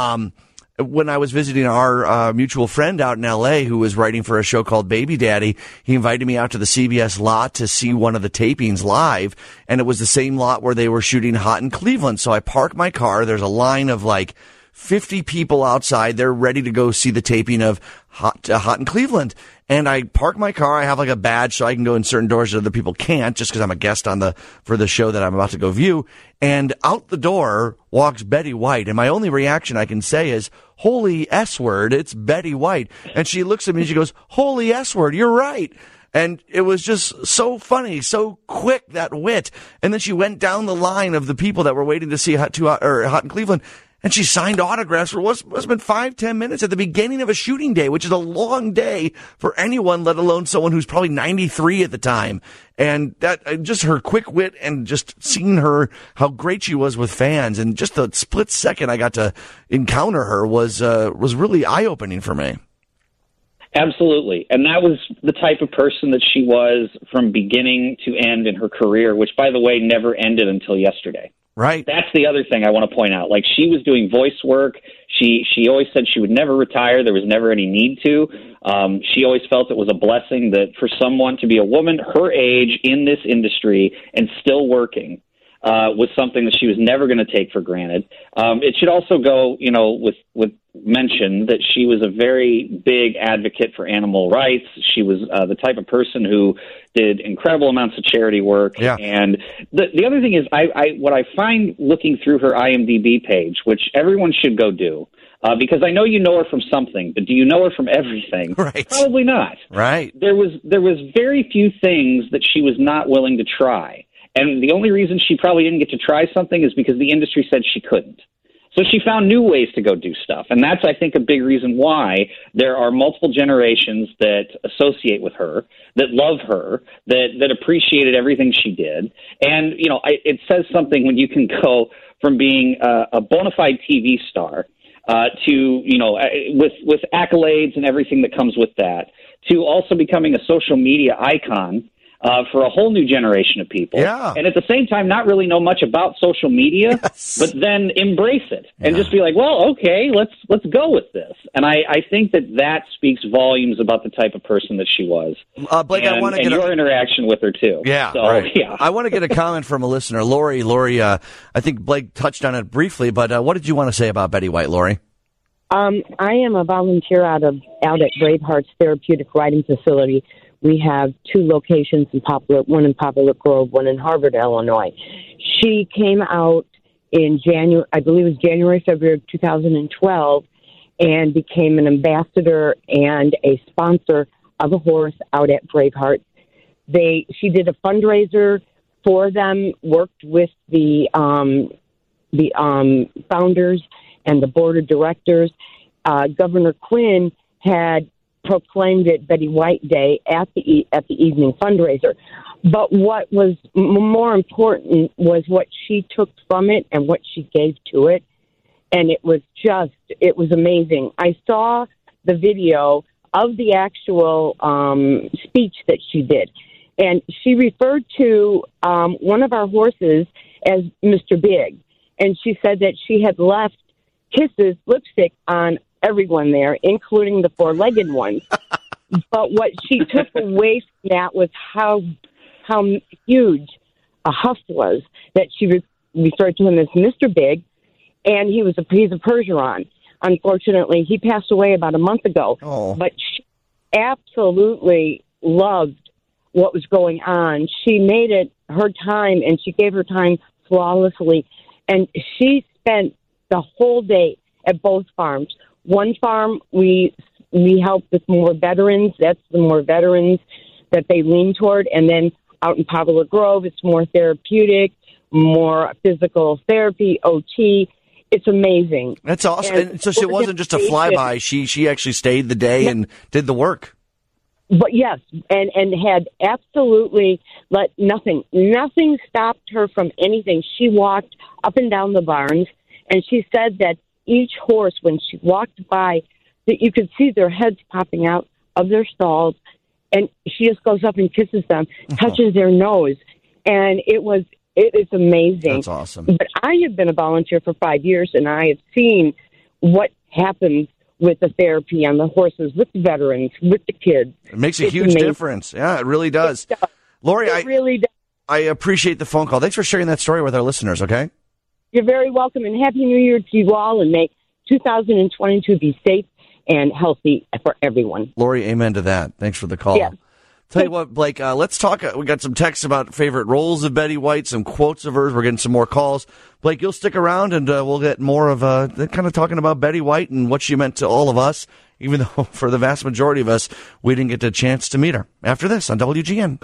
When I was visiting our mutual friend out in L.A. who was writing for a show called Baby Daddy, he invited me out to the CBS lot to see one of the tapings live, and it was the same lot where they were shooting Hot in Cleveland. So I park my car. There's a line of like 50 people outside. They're ready to go see the taping of Hot in Cleveland. And I park my car. I have like a badge so I can go in certain doors that other people can't, just because I'm a guest for the show that I'm about to go view. And out the door walks Betty White. And my only reaction I can say is, holy S word, it's Betty White. And she looks at me and she goes, holy S word, you're right. And it was just so funny, so quick, that wit. And then she went down the line of the people that were waiting to see Hot in Cleveland. And she signed autographs for what's been 5-10 minutes at the beginning of a shooting day, which is a long day for anyone, let alone someone who's probably 93 at the time. And that, just her quick wit and just seeing her, how great she was with fans, and just the split second I got to encounter her was really eye-opening for me. Absolutely. And that was the type of person that she was from beginning to end in her career, which, by the way, never ended until yesterday. Right. That's the other thing I want to point out. Like, she was doing voice work. She always said she would never retire. There was never any need to. She always felt it was a blessing that for someone to be a woman her age in this industry and still working was something that she was never going to take for granted. It should also go, with mention that she was a very big advocate for animal rights. She was the type of person who did incredible amounts of charity work. Yeah. And the other thing is, what I find looking through her IMDb page, which everyone should go do, because I know you know her from something, but do you know her from everything? Right. Probably not. Right. There was very few things that she was not willing to try. And the only reason she probably didn't get to try something is because the industry said she couldn't. So she found new ways to go do stuff. And that's, I think, a big reason why there are multiple generations that associate with her, that love her, that appreciated everything she did. And, it says something when you can go from being a bona fide TV star to, with accolades and everything that comes with that, to also becoming a social media icon for a whole new generation of people. Yeah. And at the same time, not really know much about social media, but then embrace it and just be like, well, okay, let's go with this. And I think that speaks volumes about the type of person that she was. Blake, I want to get your interaction with her too. Yeah, so, right. Yeah. I want to get a comment from a listener, Lori. Lori, I think Blake touched on it briefly, but what did you want to say about Betty White, Lori? I am a volunteer out at Braveheart's Therapeutic Riding Facility. We have 2 locations one in Poplar Grove, one in Harvard, Illinois. She came out in January, I believe it was January, February of 2012, and became an ambassador and a sponsor of a horse out at Braveheart. She did a fundraiser for them, worked with the founders and the board of directors. Governor Quinn had proclaimed it Betty White Day at the evening fundraiser. But what was more important was what she took from it and what she gave to it. And it was amazing. I saw the video of the actual speech that she did. And she referred to one of our horses as Mr. Big. And she said that she had left kisses, lipstick on everyone there, including the 4-legged ones. But what she took away from that was how huge a Huff was, that she referred to him as Mr. Big, and he's a Percheron. Unfortunately, he passed away about a month ago. Oh. But she absolutely loved what was going on. She made it her time, and she gave her time flawlessly. And she spent the whole day at both farms. One farm, we helped with more veterans. That's the more veterans that they lean toward. And then out in Poplar Grove, it's more therapeutic, more physical therapy, OT. It's amazing. That's awesome. And so it wasn't just a flyby. She actually stayed the day and did the work. But yes, and had absolutely let nothing stopped her from anything. She walked up and down the barns, and she said that each horse, when she walked by, that you could see their heads popping out of their stalls, and she just goes up and kisses them, touches their nose, and it is amazing. That's awesome. But I have been a volunteer for 5 years, and I have seen what happens with the therapy on the horses, with the veterans, with the kids. It makes a huge difference. Yeah, it really does. Lori, really does. I appreciate the phone call. Thanks for sharing that story with our listeners, okay? You're very welcome, and Happy New Year to you all, and may 2022 be safe and healthy for everyone. Lori, amen to that. Thanks for the call. Yeah. Tell you what, Blake, let's talk. We got some texts about favorite roles of Betty White, some quotes of hers. We're getting some more calls. Blake, you'll stick around, and we'll get more of kind of talking about Betty White and what she meant to all of us, even though for the vast majority of us, we didn't get a chance to meet her. After this on WGN.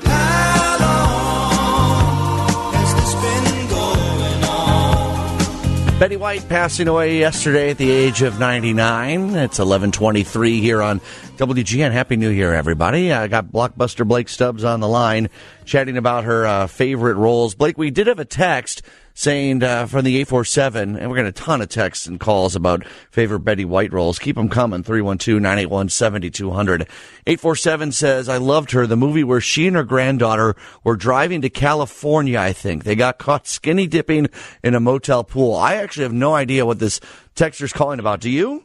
Betty White passing away yesterday at the age of 99. It's 11:23 here on WGN. Happy New Year, everybody. I got Blockbuster Blake Stubbs on the line chatting about her favorite roles. Blake, we did have a text saying from the 847, and we're getting a ton of texts and calls about favorite Betty White roles. Keep them coming, 312-981-7200. 847 says, I loved her, the movie where she and her granddaughter were driving to California, I think. They got caught skinny dipping in a motel pool. I actually have no idea what this texter's calling about. Do you?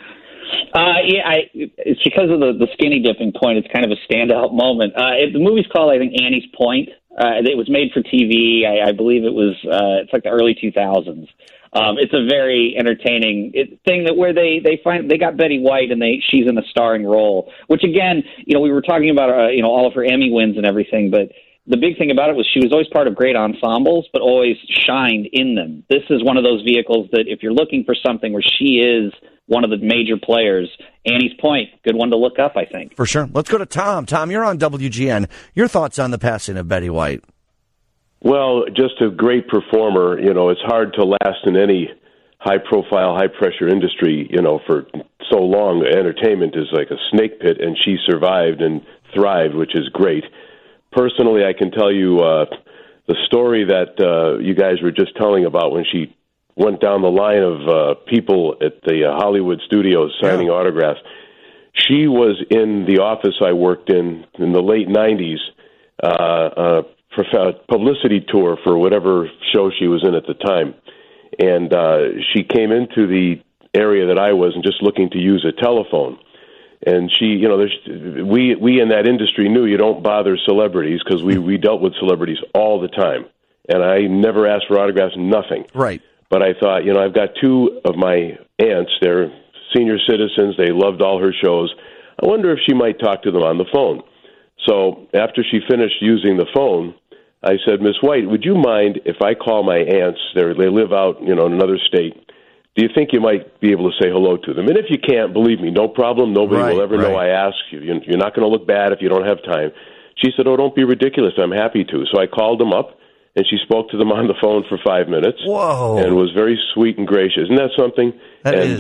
It's because of the skinny dipping point. It's kind of a standout moment. The movie's called, I think, Annie's Point. It was made for TV. I believe it was. It's like the early 2000s. It's a very entertaining thing that where they got Betty White and she's in a starring role. Which again, we were talking about all of her Emmy wins and everything, but the big thing about it was she was always part of great ensembles, but always shined in them. This is one of those vehicles that if you're looking for something where she is one of the major players, Annie's Point, good one to look up, I think. For sure. Let's go to Tom. Tom, you're on WGN. Your thoughts on the passing of Betty White? Well, just a great performer. It's hard to last in any high-profile, high-pressure industry, for so long. Entertainment is like a snake pit, and she survived and thrived, which is great. Personally, I can tell you the story that you guys were just telling about when she went down the line of people at the Hollywood studios signing autographs. She was in the office I worked in the late 90s, publicity tour for whatever show she was in at the time. And she came into the area that I was and just looking to use a telephone. And she, we in that industry knew you don't bother celebrities because we dealt with celebrities all the time. And I never asked for autographs, nothing. Right. But I thought, I've got two of my aunts. They're senior citizens. They loved all her shows. I wonder if she might talk to them on the phone. So after she finished using the phone, I said, Miss White, would you mind if I call my aunts? They live out, in another state. Do you think you might be able to say hello to them? And if you can't, believe me, no problem. Nobody will ever know I asked you. You're not going to look bad if you don't have time. She said, oh, don't be ridiculous. I'm happy to. So I called them up, and she spoke to them on the phone for 5 minutes. Whoa. And was very sweet and gracious. Isn't that something? That is.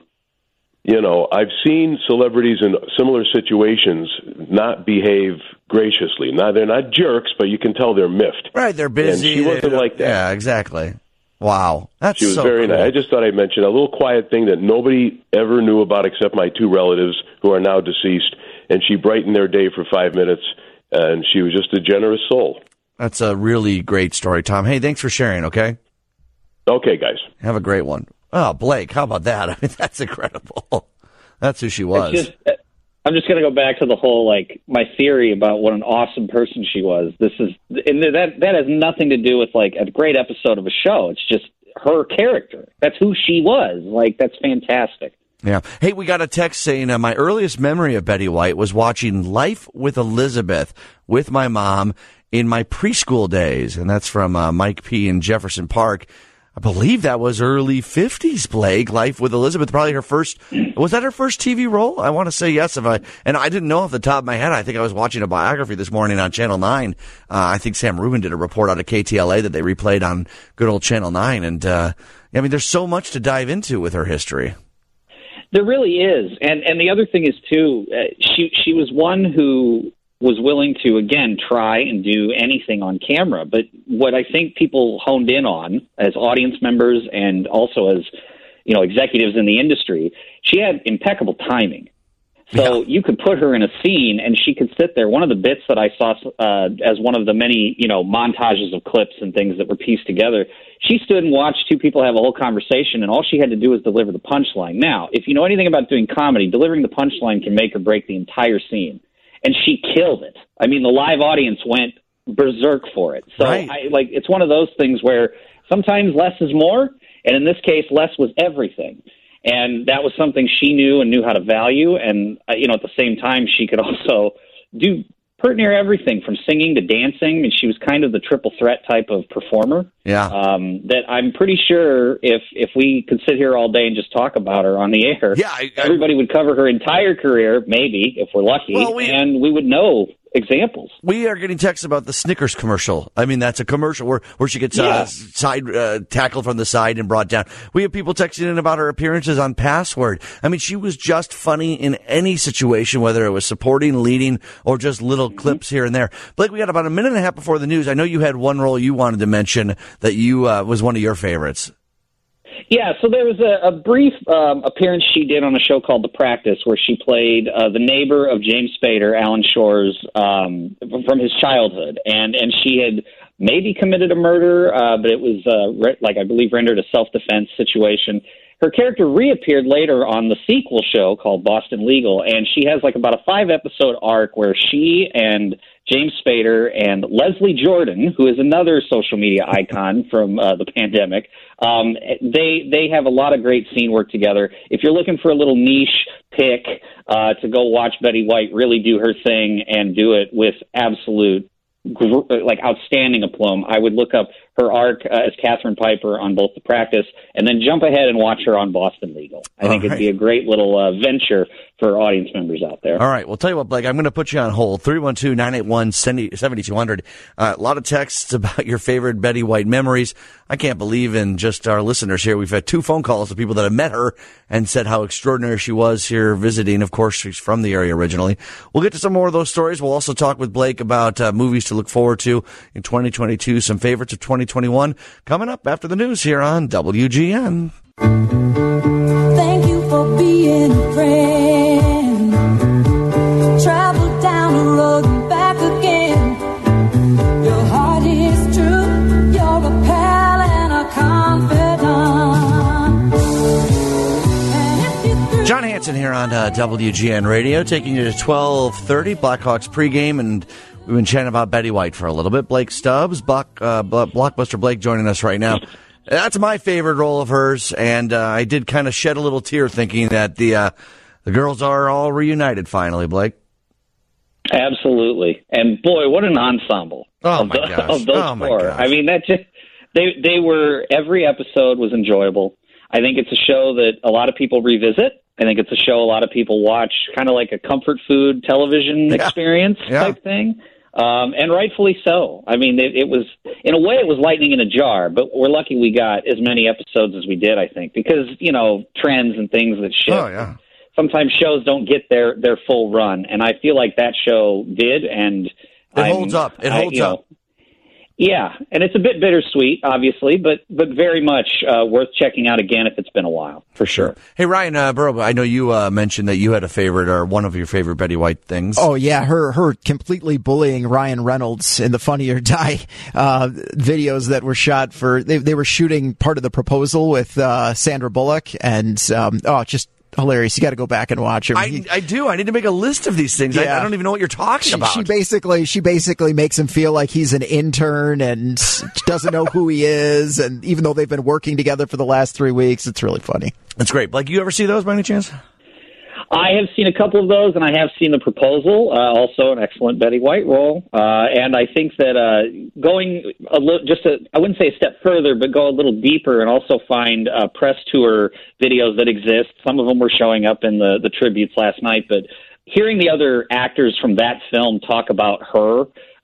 I've seen celebrities in similar situations not behave graciously. Now, they're not jerks, but you can tell they're miffed. Right, they're busy. And she wasn't like that. Yeah, exactly. Wow. That's She was so very cool. nice. I just thought I'd mention a little quiet thing that nobody ever knew about except my two relatives who are now deceased. And she brightened their day for 5 minutes, and she was just a generous soul. That's a really great story, Tom. Hey, thanks for sharing, okay? Okay, guys. Have a great one. Oh, Blake, how about that? I mean, that's incredible. That's who she was. I'm just going to go back to the whole, my theory about what an awesome person she was. And that has nothing to do with, a great episode of a show. It's just her character. That's who she was. That's fantastic. Yeah. Hey, we got a text saying my earliest memory of Betty White was watching Life with Elizabeth with my mom in my preschool days. And that's from Mike P. in Jefferson Park. I believe that was early 50s, Blake. Life with Elizabeth, probably was that her first TV role? I want to say yes. And I didn't know off the top of my head. I think I was watching a biography this morning on Channel 9. I think Sam Rubin did a report out of KTLA that they replayed on good old Channel 9. And, there's so much to dive into with her history. There really is. And the other thing is, too, she was one who was willing to, again, try and do anything on camera. But what I think people honed in on as audience members and also as, executives in the industry, she had impeccable timing. So you could put her in a scene and she could sit there. One of the bits that I saw as one of the many, montages of clips and things that were pieced together, she stood and watched two people have a whole conversation, and all she had to do was deliver the punchline. Now, if you know anything about doing comedy, delivering the punchline can make or break the entire scene. And she killed it. I mean, the live audience went berserk for it. So it's one of those things where sometimes less is more, and in this case, less was everything. And that was something she knew and knew how to value. And, at the same time, she could also do pretty near everything from singing to dancing. I mean, she was kind of the triple threat type of performer. Yeah. That I'm pretty sure if we could sit here all day and just talk about her on the air, everybody would cover her entire career, maybe, if we're lucky, and we would know examples. We are getting texts about the Snickers commercial. I mean, that's a commercial where she gets tackled from the side and brought down. We have people texting in about her appearances on Password. I mean, she was just funny in any situation, whether it was supporting, leading, or just little clips here and there. Blake, we got about a minute and a half before the news. I know you had one role you wanted to mention that you was one of your favorites. Yeah, so there was a brief appearance she did on a show called The Practice, where she played the neighbor of James Spader, Alan Shore's, from his childhood. And she had maybe committed a murder, but it was, I believe, rendered a self-defense situation. Her character reappeared later on the sequel show called Boston Legal, and she has about a 5-episode arc where she and James Spader and Leslie Jordan, who is another social media icon from the pandemic, they have a lot of great scene work together. If you're looking for a little niche pick to go watch Betty White really do her thing and do it with absolute outstanding aplomb, I would look up her arc as Catherine Piper on both The Practice, and then jump ahead and watch her on Boston Legal. I think it'd be a great little venture for audience members out there. All right. Well, tell you what, Blake, I'm going to put you on hold. 312-981-7200. A lot of texts about your favorite Betty White memories. I can't believe in just our listeners here. We've had 2 phone calls of people that have met her and said how extraordinary she was here visiting. Of course, she's from the area originally. We'll get to some more of those stories. We'll also talk with Blake about movies to look forward to in 2022, some favorites of 2021 coming up after the news here on WGN. Thank you for being a friend. Travel down the road and back again. Your heart is true. You're a pal and a confidant. John Hanson here on WGN Radio, taking you to 12:30, Blackhawks pregame, and we've been chatting about Betty White for a little bit. Blake Stubbs, Blockbuster Blake, joining us right now. That's my favorite role of hers, and I did kind of shed a little tear thinking that the girls are all reunited finally, Blake. Absolutely, and boy, what an ensemble! Of those four. I mean, that just they were. Every episode was enjoyable. I think it's a show that a lot of people revisit. I think it's a show a lot of people watch, kind of like a comfort food television experience type thing. And rightfully so. I mean, it was, in a way, it was lightning in a jar, but we're lucky we got as many episodes as we did, I think, because, trends and things that shift. Oh, yeah. Sometimes shows don't get their full run, and I feel like that show did, and it holds up. It holds up. Yeah, and it's a bit bittersweet, obviously, but very much worth checking out again if it's been a while, for sure. Hey, Ryan Burrow, I know you mentioned that you had a favorite or one of your favorite Betty White things. Oh, yeah, her completely bullying Ryan Reynolds in the Funny or Die videos that were shot for, they were shooting part of The Proposal with Sandra Bullock, and just hilarious. You got to go back and watch him. I do. I need to make a list of these things. Yeah. I don't even know what you're talking about. She basically makes him feel like he's an intern and doesn't know who he is. And even though they've been working together for the last 3 weeks, it's really funny. That's great. Blake, you ever see those by any chance? I have seen a couple of those, and I have seen The Proposal, also an excellent Betty White role. And I think that going a little, I wouldn't say a step further, but go a little deeper and also find press tour videos that exist. Some of them were showing up in the tributes last night, but hearing the other actors from that film talk about her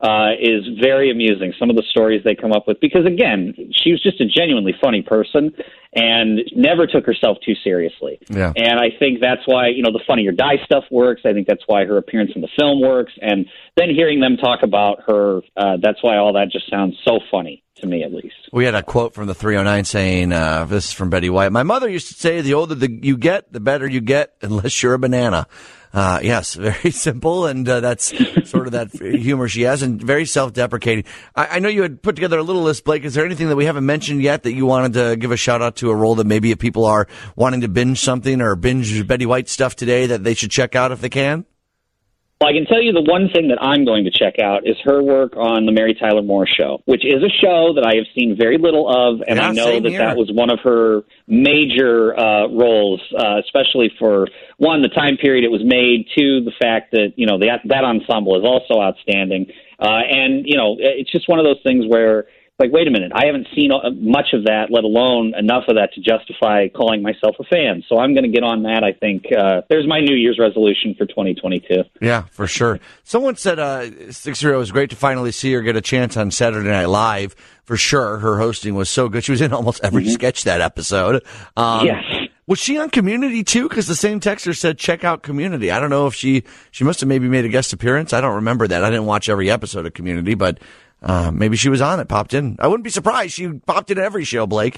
is very amusing. Some of the stories they come up with, because again, she was just a genuinely funny person and never took herself too seriously. Yeah. And I think that's why, the Funny or Die stuff works. I think that's why her appearance in the film works. And then hearing them talk about her, that's why all that just sounds so funny. To me, at least. We had a quote from the 309 saying, this is from Betty White. My mother used to say, the older you get, the better you get, unless you're a banana. Yes, very simple, and that's sort of that humor she has, and very self-deprecating. I know you had put together a little list, Blake. Is there anything that we haven't mentioned yet that you wanted to give a shout-out to, a role that maybe if people are wanting to binge something or binge Betty White stuff today that they should check out if they can? Well, I can tell you the one thing that I'm going to check out is her work on the Mary Tyler Moore Show, which is a show that I have seen very little of, and I know that was one of her major roles, especially for, one, the time period it was made, two, the fact that, that ensemble is also outstanding. And, it's just one of those things where, like, wait a minute, I haven't seen much of that, let alone enough of that to justify calling myself a fan. So I'm going to get on that, I think. There's my New Year's resolution for 2022. Yeah, for sure. Someone said 6-0, it was great to finally see her get a chance on Saturday Night Live. For sure, her hosting was so good. She was in almost every sketch that episode. Yes. Was she on Community, too? Because the same texter said, check out Community. I don't know if she must have maybe made a guest appearance. I don't remember that. I didn't watch every episode of Community, but maybe she was on it, popped in. I wouldn't be surprised. She popped in every show, Blake.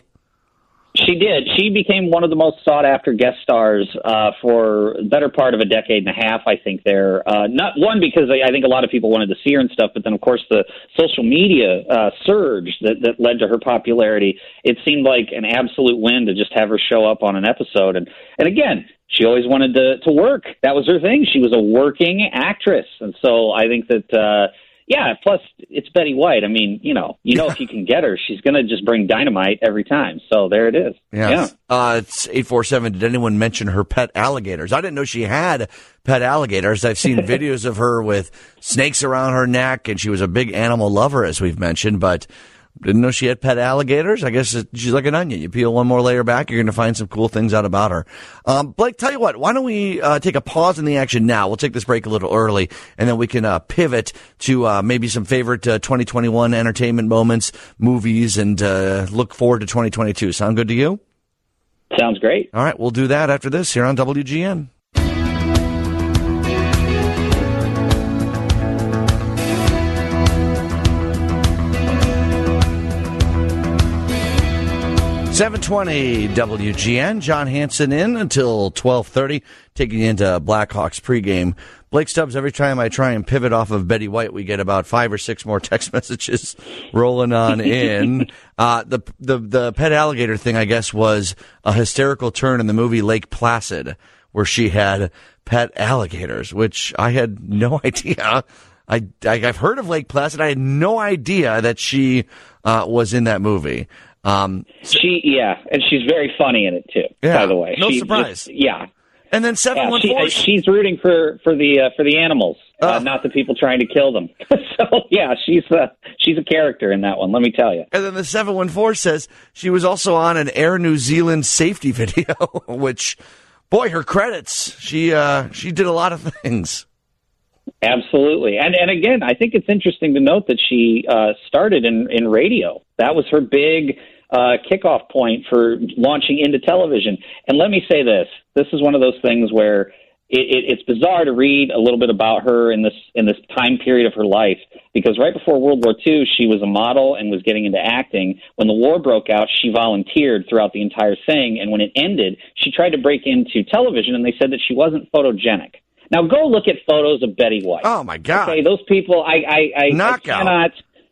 She did. She became one of the most sought-after guest stars for the better part of a decade and a half, I think, there. Not one, because I think a lot of people wanted to see her and stuff, but then, of course, the social media surge that led to her popularity, it seemed like an absolute win to just have her show up on an episode. And again, she always wanted to work. That was her thing. She was a working actress. And so I think that... yeah, plus it's Betty White. I mean, if you can get her, she's going to just bring dynamite every time. So there it is. Yes. Yeah. It's 847. Did anyone mention her pet alligators? I didn't know she had pet alligators. I've seen videos of her with snakes around her neck, and she was a big animal lover, as we've mentioned. But Didn't know she had pet alligators. I guess she's like an onion. You peel one more layer back, you're going to find some cool things out about her. Blake, tell you what, why don't we take a pause in the action now? We'll take this break a little early, and then we can pivot to maybe some favorite 2021 entertainment moments, movies, and look forward to 2022. Sound good to you? Sounds great. All right, we'll do that after this here on WGN. .720 WGN. John Hansen in until 12:30, taking you into Blackhawks pregame. Blake Stubbs, every time I try and pivot off of Betty White, we get about 5 or 6 more text messages rolling on in. The pet alligator thing, I guess, was a hysterical turn in the movie Lake Placid, where she had pet alligators, which I had no idea. I've heard of Lake Placid. I had no idea that she was in that movie. And she's very funny in it too. Yeah, by the way, no surprise. And then 714. She's rooting for the animals, not the people trying to kill them. So yeah, she's a character in that one. Let me tell you. And then the 714 says she was also on an Air New Zealand safety video, which, boy, her credits. She did a lot of things. Absolutely. And again, I think it's interesting to note that she started in radio. That was her big kickoff point for launching into television. And let me say this. This is one of those things where it's bizarre to read a little bit about her in this time period of her life, because right before World War II, she was a model and was getting into acting. When the war broke out, she volunteered throughout the entire thing. And when it ended, she tried to break into television, and they said that she wasn't photogenic. Now, go look at photos of Betty White. Oh, my God. Okay, those people, I cannot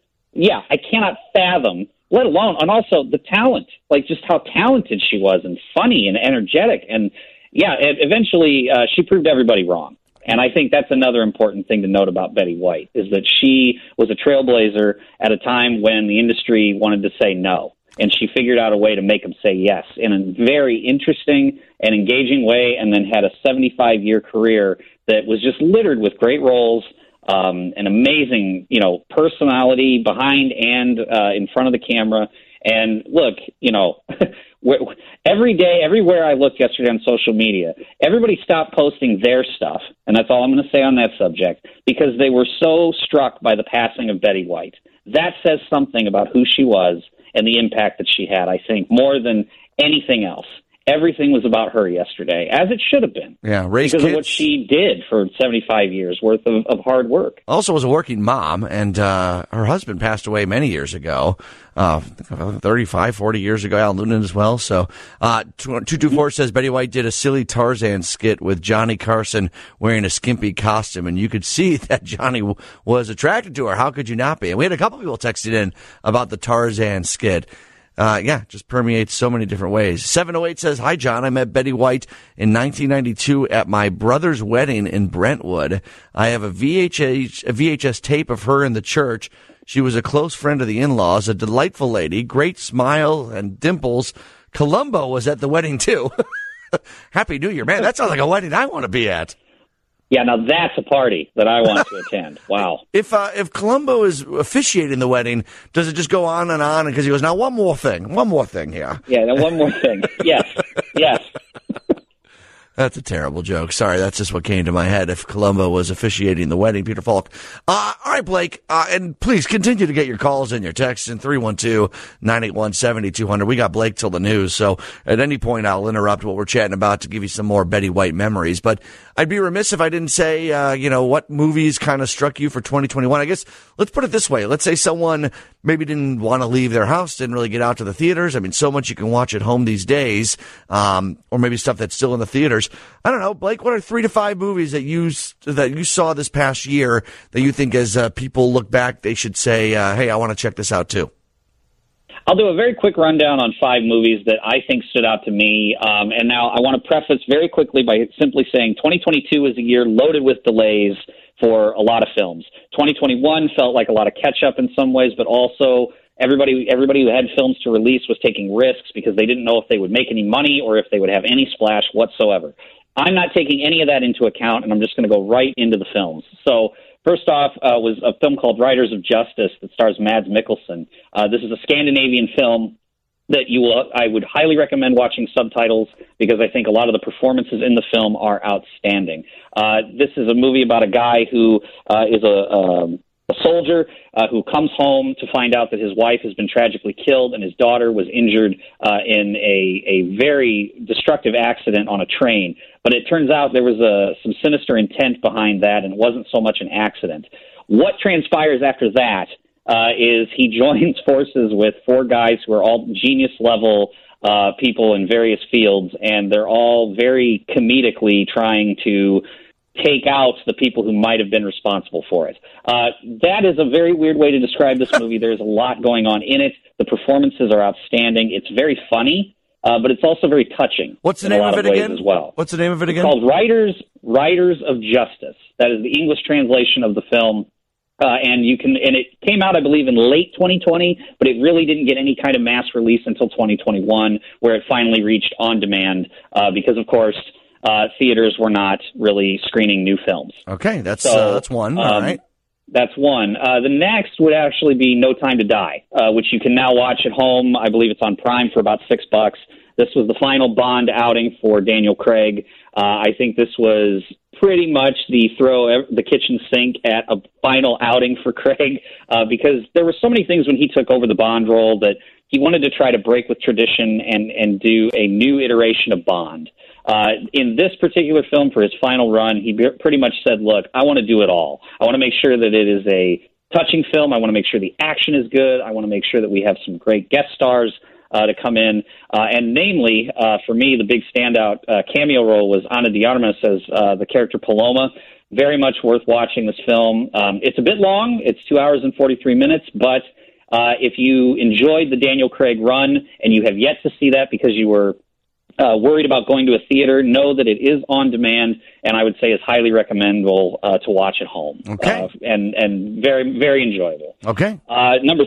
fathom, let alone, and also the talent, like just how talented she was and funny and energetic. And, eventually she proved everybody wrong. And I think that's another important thing to note about Betty White, is that she was a trailblazer at a time when the industry wanted to say no. And she figured out a way to make them say yes in a very interesting and engaging way, and then had a 75-year career that was just littered with great roles, an amazing, personality behind and in front of the camera. And look, every day, everywhere I looked yesterday on social media, everybody stopped posting their stuff, and that's all I'm going to say on that subject, because they were so struck by the passing of Betty White. That says something about who she was and the impact that she had, I think, more than anything else. Everything was about her yesterday, as it should have been. Yeah, raised because kids. of what she did for 75 years worth of hard work. Also was a working mom, and her husband passed away many years ago, 35, 40 years ago, Al Noonan as well. So 224 says Betty White did a silly Tarzan skit with Johnny Carson wearing a skimpy costume, and you could see that Johnny was attracted to her. How could you not be? And we had a couple people texted in about the Tarzan skit. Just permeates so many different ways. 708 says, hi, John. I met Betty White in 1992 at my brother's wedding in Brentwood. I have a VHS tape of her in the church. She was a close friend of the in-laws, a delightful lady, great smile and dimples. Columbo was at the wedding, too. Happy New Year, man. That sounds like a wedding I want to be at. Yeah, now that's a party that I want to attend. Wow. If Columbo is officiating the wedding, does it just go on and on? Because he goes, now one more thing here. Yeah, now one more thing. Yes. That's a terrible joke. Sorry, that's just what came to my head. If Columbo was officiating the wedding, Peter Falk. All right, Blake, and please continue to get your calls and your texts in 312-981-7200. We got Blake till the news, so at any point I'll interrupt what we're chatting about to give you some more Betty White memories. But I'd be remiss if I didn't say, what movies kind of struck you for 2021. I guess let's put it this way. Let's say someone maybe didn't want to leave their house, didn't really get out to the theaters. I mean, so much you can watch at home these days, or maybe stuff that's still in the theaters. I don't know, Blake, what are 3 to 5 movies that you saw this past year that you think as people look back, they should say, hey, I want to check this out too? I'll do a very quick rundown on 5 movies that I think stood out to me. And now I want to preface very quickly by simply saying 2022 is a year loaded with delays for a lot of films. 2021 felt like a lot of catch-up in some ways, but also everybody who had films to release was taking risks because they didn't know if they would make any money or if they would have any splash whatsoever. I'm not taking any of that into account, and I'm just going to go right into the films. So First off, was a film called Riders of Justice that stars Mads Mikkelsen. This is a Scandinavian film that I would highly recommend watching subtitles because I think a lot of the performances in the film are outstanding. This is a movie about a guy who is a soldier who comes home to find out that his wife has been tragically killed and his daughter was injured in a very destructive accident on a train. But it turns out there was some sinister intent behind that, and it wasn't so much an accident. What transpires after that is he joins forces with 4 guys who are all genius-level people in various fields, and they're all very comedically trying to take out the people who might have been responsible for it. That is a very weird way to describe this movie. There's a lot going on in it. The performances are outstanding. It's very funny, but it's also very touching. What's the name of it again? As well. What's the name of it again? It's called Riders of Justice. That is the English translation of the film. And it came out, I believe, in late 2020, but it really didn't get any kind of mass release until 2021, where it finally reached on demand, because of course, theaters were not really screening new films. Okay, that's one. All right. That's one. The next would actually be No Time to Die, which you can now watch at home. I believe it's on Prime for about $6. This was the final Bond outing for Daniel Craig. I think this was pretty much the throw the kitchen sink at a final outing for Craig, because there were so many things when he took over the Bond role that he wanted to try to break with tradition and do a new iteration of Bond. In this particular film, for his final run, he pretty much said, look, I want to do it all. I want to make sure that it is a touching film. I want to make sure the action is good. I want to make sure that we have some great guest stars to come in. And namely, for me, the big standout cameo role was Ana de Armas as the character Paloma. Very much worth watching this film. It's a bit long. It's 2 hours and 43 minutes, but if you enjoyed the Daniel Craig run and you have yet to see that because you were worried about going to a theater, know that it is on demand, and I would say is highly recommendable to watch at home. Okay. And very, very enjoyable. Okay. Number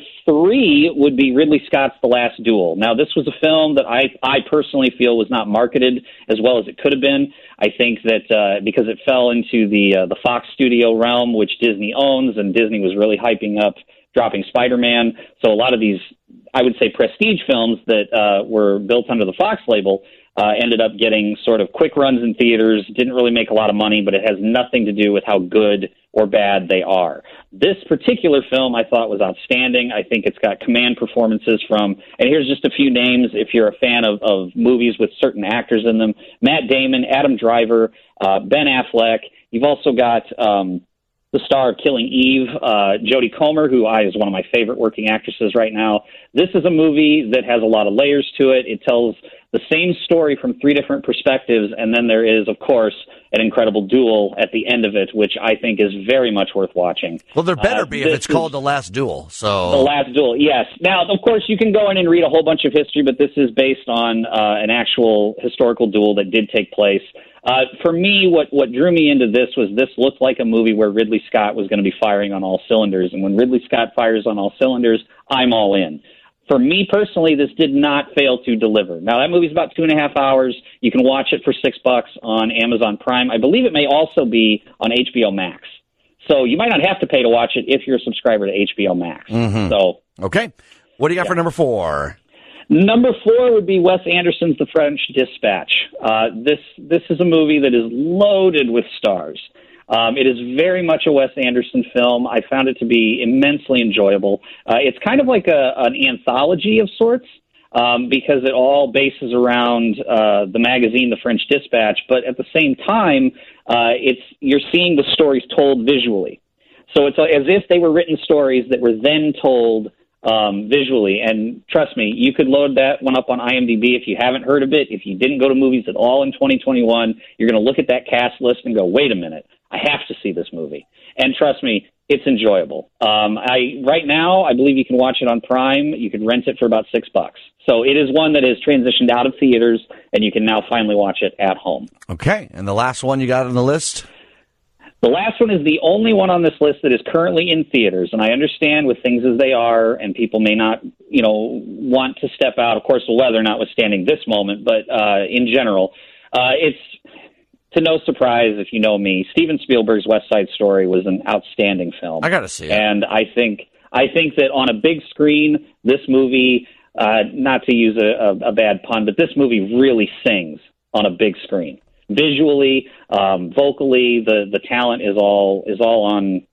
3 would be Ridley Scott's The Last Duel. Now, this was a film that I personally feel was not marketed as well as it could have been. I think that because it fell into the Fox studio realm, which Disney owns, and Disney was really hyping up dropping Spider-Man. So a lot of these, I would say, prestige films that were built under the Fox label ended up getting sort of quick runs in theaters, didn't really make a lot of money, but it has nothing to do with how good or bad they are. This particular film I thought was outstanding. I think it's got command performances from, and here's just a few names if you're a fan of movies with certain actors in them: Matt Damon, Adam Driver, Ben Affleck. You've also got the star of Killing Eve, Jodie Comer, who is one of my favorite working actresses right now. This is a movie that has a lot of layers to it. It tells the same story from 3 different perspectives, and then there is, of course, an incredible duel at the end of it, which I think is very much worth watching. Well, there better be if it's called The Last Duel. So The Last Duel, yes. Now, of course, you can go in and read a whole bunch of history, but this is based on an actual historical duel that did take place. For me, what drew me into this looked like a movie where Ridley Scott was going to be firing on all cylinders. And when Ridley Scott fires on all cylinders, I'm all in. For me personally, this did not fail to deliver. Now, that movie's about 2.5 hours. You can watch it for $6 on Amazon Prime. I believe it may also be on HBO Max. So you might not have to pay to watch it if you're a subscriber to HBO Max. Mm-hmm. So okay. What do you got for number 4? Number 4 would be Wes Anderson's The French Dispatch. This is a movie that is loaded with stars. It is very much a Wes Anderson film. I found it to be immensely enjoyable. It's kind of like an anthology of sorts because it all bases around the magazine The French Dispatch, but at the same time, you're seeing the stories told visually. So it's as if they were written stories that were then told visually. And trust me, you could load that one up on IMDb if you haven't heard of it. If you didn't go to movies at all in 2021, you're going to look at that cast list and go, wait a minute, I have to see this movie. And trust me, it's enjoyable. Right now, I believe you can watch it on Prime. You can rent it for about $6. So it is one that is transitioned out of theaters, and you can now finally watch it at home. Okay. And the last one you got on the list? The last one is the only one on this list that is currently in theaters, and I understand with things as they are, and people may not, want to step out. Of course, the weather notwithstanding this moment, but in general, to no surprise, if you know me, Steven Spielberg's West Side Story was an outstanding film. I got to see it. And I think that on a big screen, this movie, not to use a bad pun, but this movie really sings on a big screen. Visually, vocally, the talent is all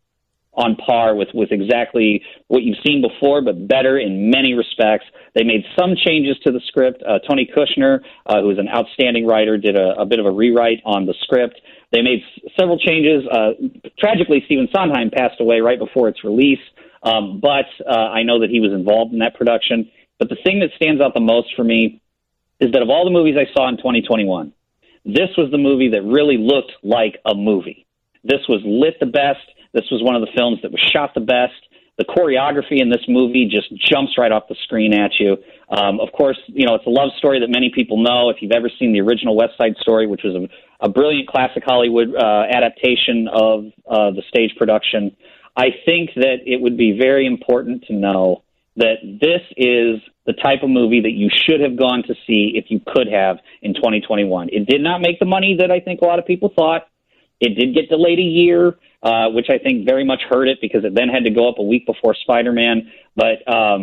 on par with exactly what you've seen before, but better in many respects. They made some changes to the script. Tony Kushner, who is an outstanding writer, did a bit of a rewrite on the script. They made several changes. Tragically, Stephen Sondheim passed away right before its release, but I know that he was involved in that production. But the thing that stands out the most for me is that of all the movies I saw in 2021, this was the movie that really looked like a movie. This was lit the best. This was one of the films that was shot the best. The choreography in this movie just jumps right off the screen at you. Of course, it's a love story that many people know. If you've ever seen the original West Side Story, which was a brilliant classic Hollywood adaptation of the stage production, I think that it would be very important to know that this is the type of movie that you should have gone to see if you could have in 2021. It did not make the money that I think a lot of people thought. It did get delayed a year, which I think very much hurt it because it then had to go up a week before Spider-Man. But,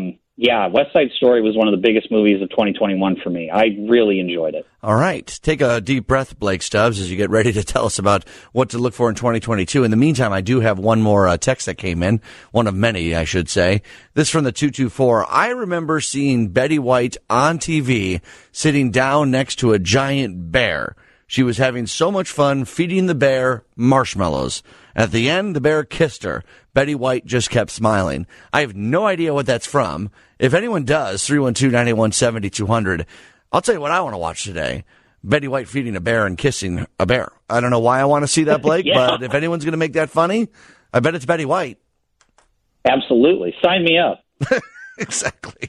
West Side Story was one of the biggest movies of 2021 for me. I really enjoyed it. All right. Take a deep breath, Blake Stubbs, as you get ready to tell us about what to look for in 2022. In the meantime, I do have one more text that came in, one of many, I should say. This from the 224. I remember seeing Betty White on TV sitting down next to a giant bear. She was having so much fun feeding the bear marshmallows. At the end, the bear kissed her. Betty White just kept smiling. I have no idea what that's from. If anyone does, 312-981-7200. I'll tell you what I want to watch today. Betty White feeding a bear and kissing a bear. I don't know why I want to see that, Blake, but if anyone's going to make that funny, I bet it's Betty White. Absolutely. Sign me up. Exactly.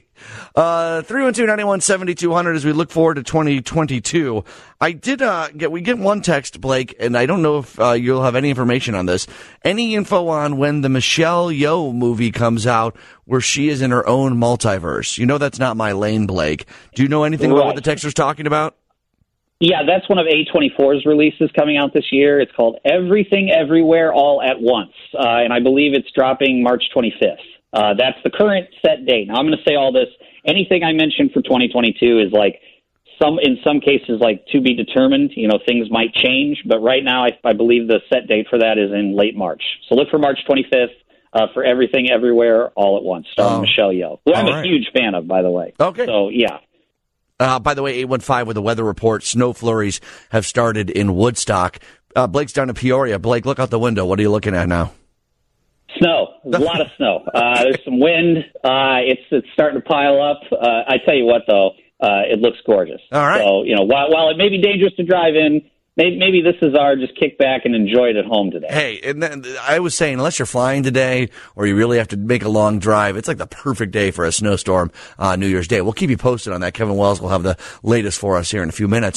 312-981-7200 as we look forward to 2022. We get one text, Blake, and I don't know if you'll have any information on this. Any info on when the Michelle Yeoh movie comes out where she is in her own multiverse? You know that's not my lane, Blake. Do you know anything about what the texter's talking about? Yeah, that's one of A24's releases coming out this year. It's called Everything Everywhere All at Once, and I believe it's dropping March 25th. That's the current set date. Now, I'm going to say all this. Anything I mentioned for 2022 is in some cases, to be determined. Things might change. But right now, I believe the set date for that is in late March. So look for March 25th for Everything Everywhere All at Once, starring Michelle Yeoh, who I'm a huge fan of, by the way. Okay. So, yeah. By the way, 815 with the weather report. Snow flurries have started in Woodstock. Blake's down in Peoria. Blake, look out the window. What are you looking at now? Snow. There's a lot of snow. There's some wind. It's starting to pile up. I tell you what, though, it looks gorgeous. All right. So, while it may be dangerous to drive in, maybe this is our just kick back and enjoy it at home today. Hey, and then I was saying, unless you're flying today or you really have to make a long drive, it's like the perfect day for a snowstorm on New Year's Day. We'll keep you posted on that. Kevin Wells will have the latest for us here in a few minutes.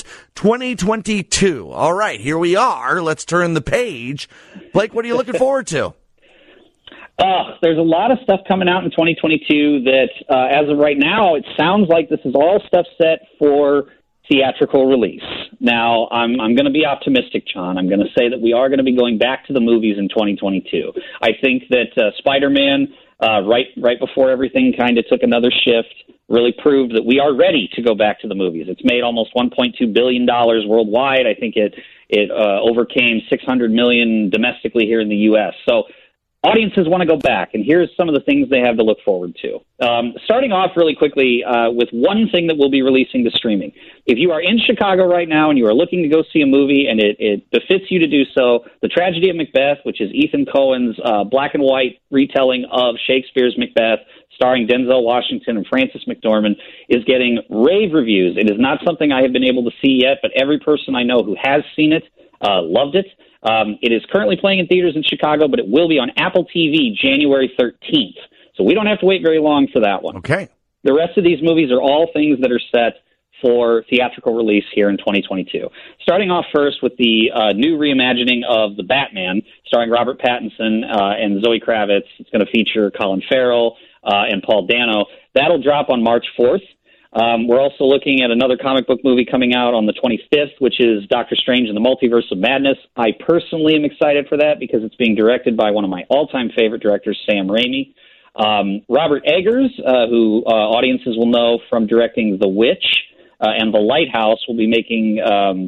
2022. All right, here we are. Let's turn the page. Blake, what are you looking forward to? There's a lot of stuff coming out in 2022 that, as of right now, it sounds like this is all stuff set for theatrical release. Now, I'm going to be optimistic, John. I'm going to say that we are going to be going back to the movies in 2022. I think that Spider-Man, right before everything kind of took another shift, really proved that we are ready to go back to the movies. It's made almost $1.2 billion worldwide. I think it overcame $600 million domestically here in the U.S. So audiences want to go back, and here's some of the things they have to look forward to. Starting off really quickly with one thing that we'll be releasing to streaming. If you are in Chicago right now and you are looking to go see a movie and it befits you to do so, The Tragedy of Macbeth, which is Ethan Cohen's black and white retelling of Shakespeare's Macbeth, starring Denzel Washington and Frances McDormand, is getting rave reviews. It is not something I have been able to see yet, but every person I know who has seen it loved it. It is currently playing in theaters in Chicago, but it will be on Apple TV January 13th. So we don't have to wait very long for that one. Okay. The rest of these movies are all things that are set for theatrical release here in 2022. Starting off first with the new reimagining of The Batman, starring Robert Pattinson and Zoe Kravitz. It's going to feature Colin Farrell and Paul Dano. That'll drop on March 4th. We're also looking at another comic book movie coming out on the 25th, which is Doctor Strange in the Multiverse of Madness. I personally am excited for that because it's being directed by one of my all-time favorite directors, Sam Raimi. Robert Eggers, who audiences will know from directing The Witch and The Lighthouse, will be making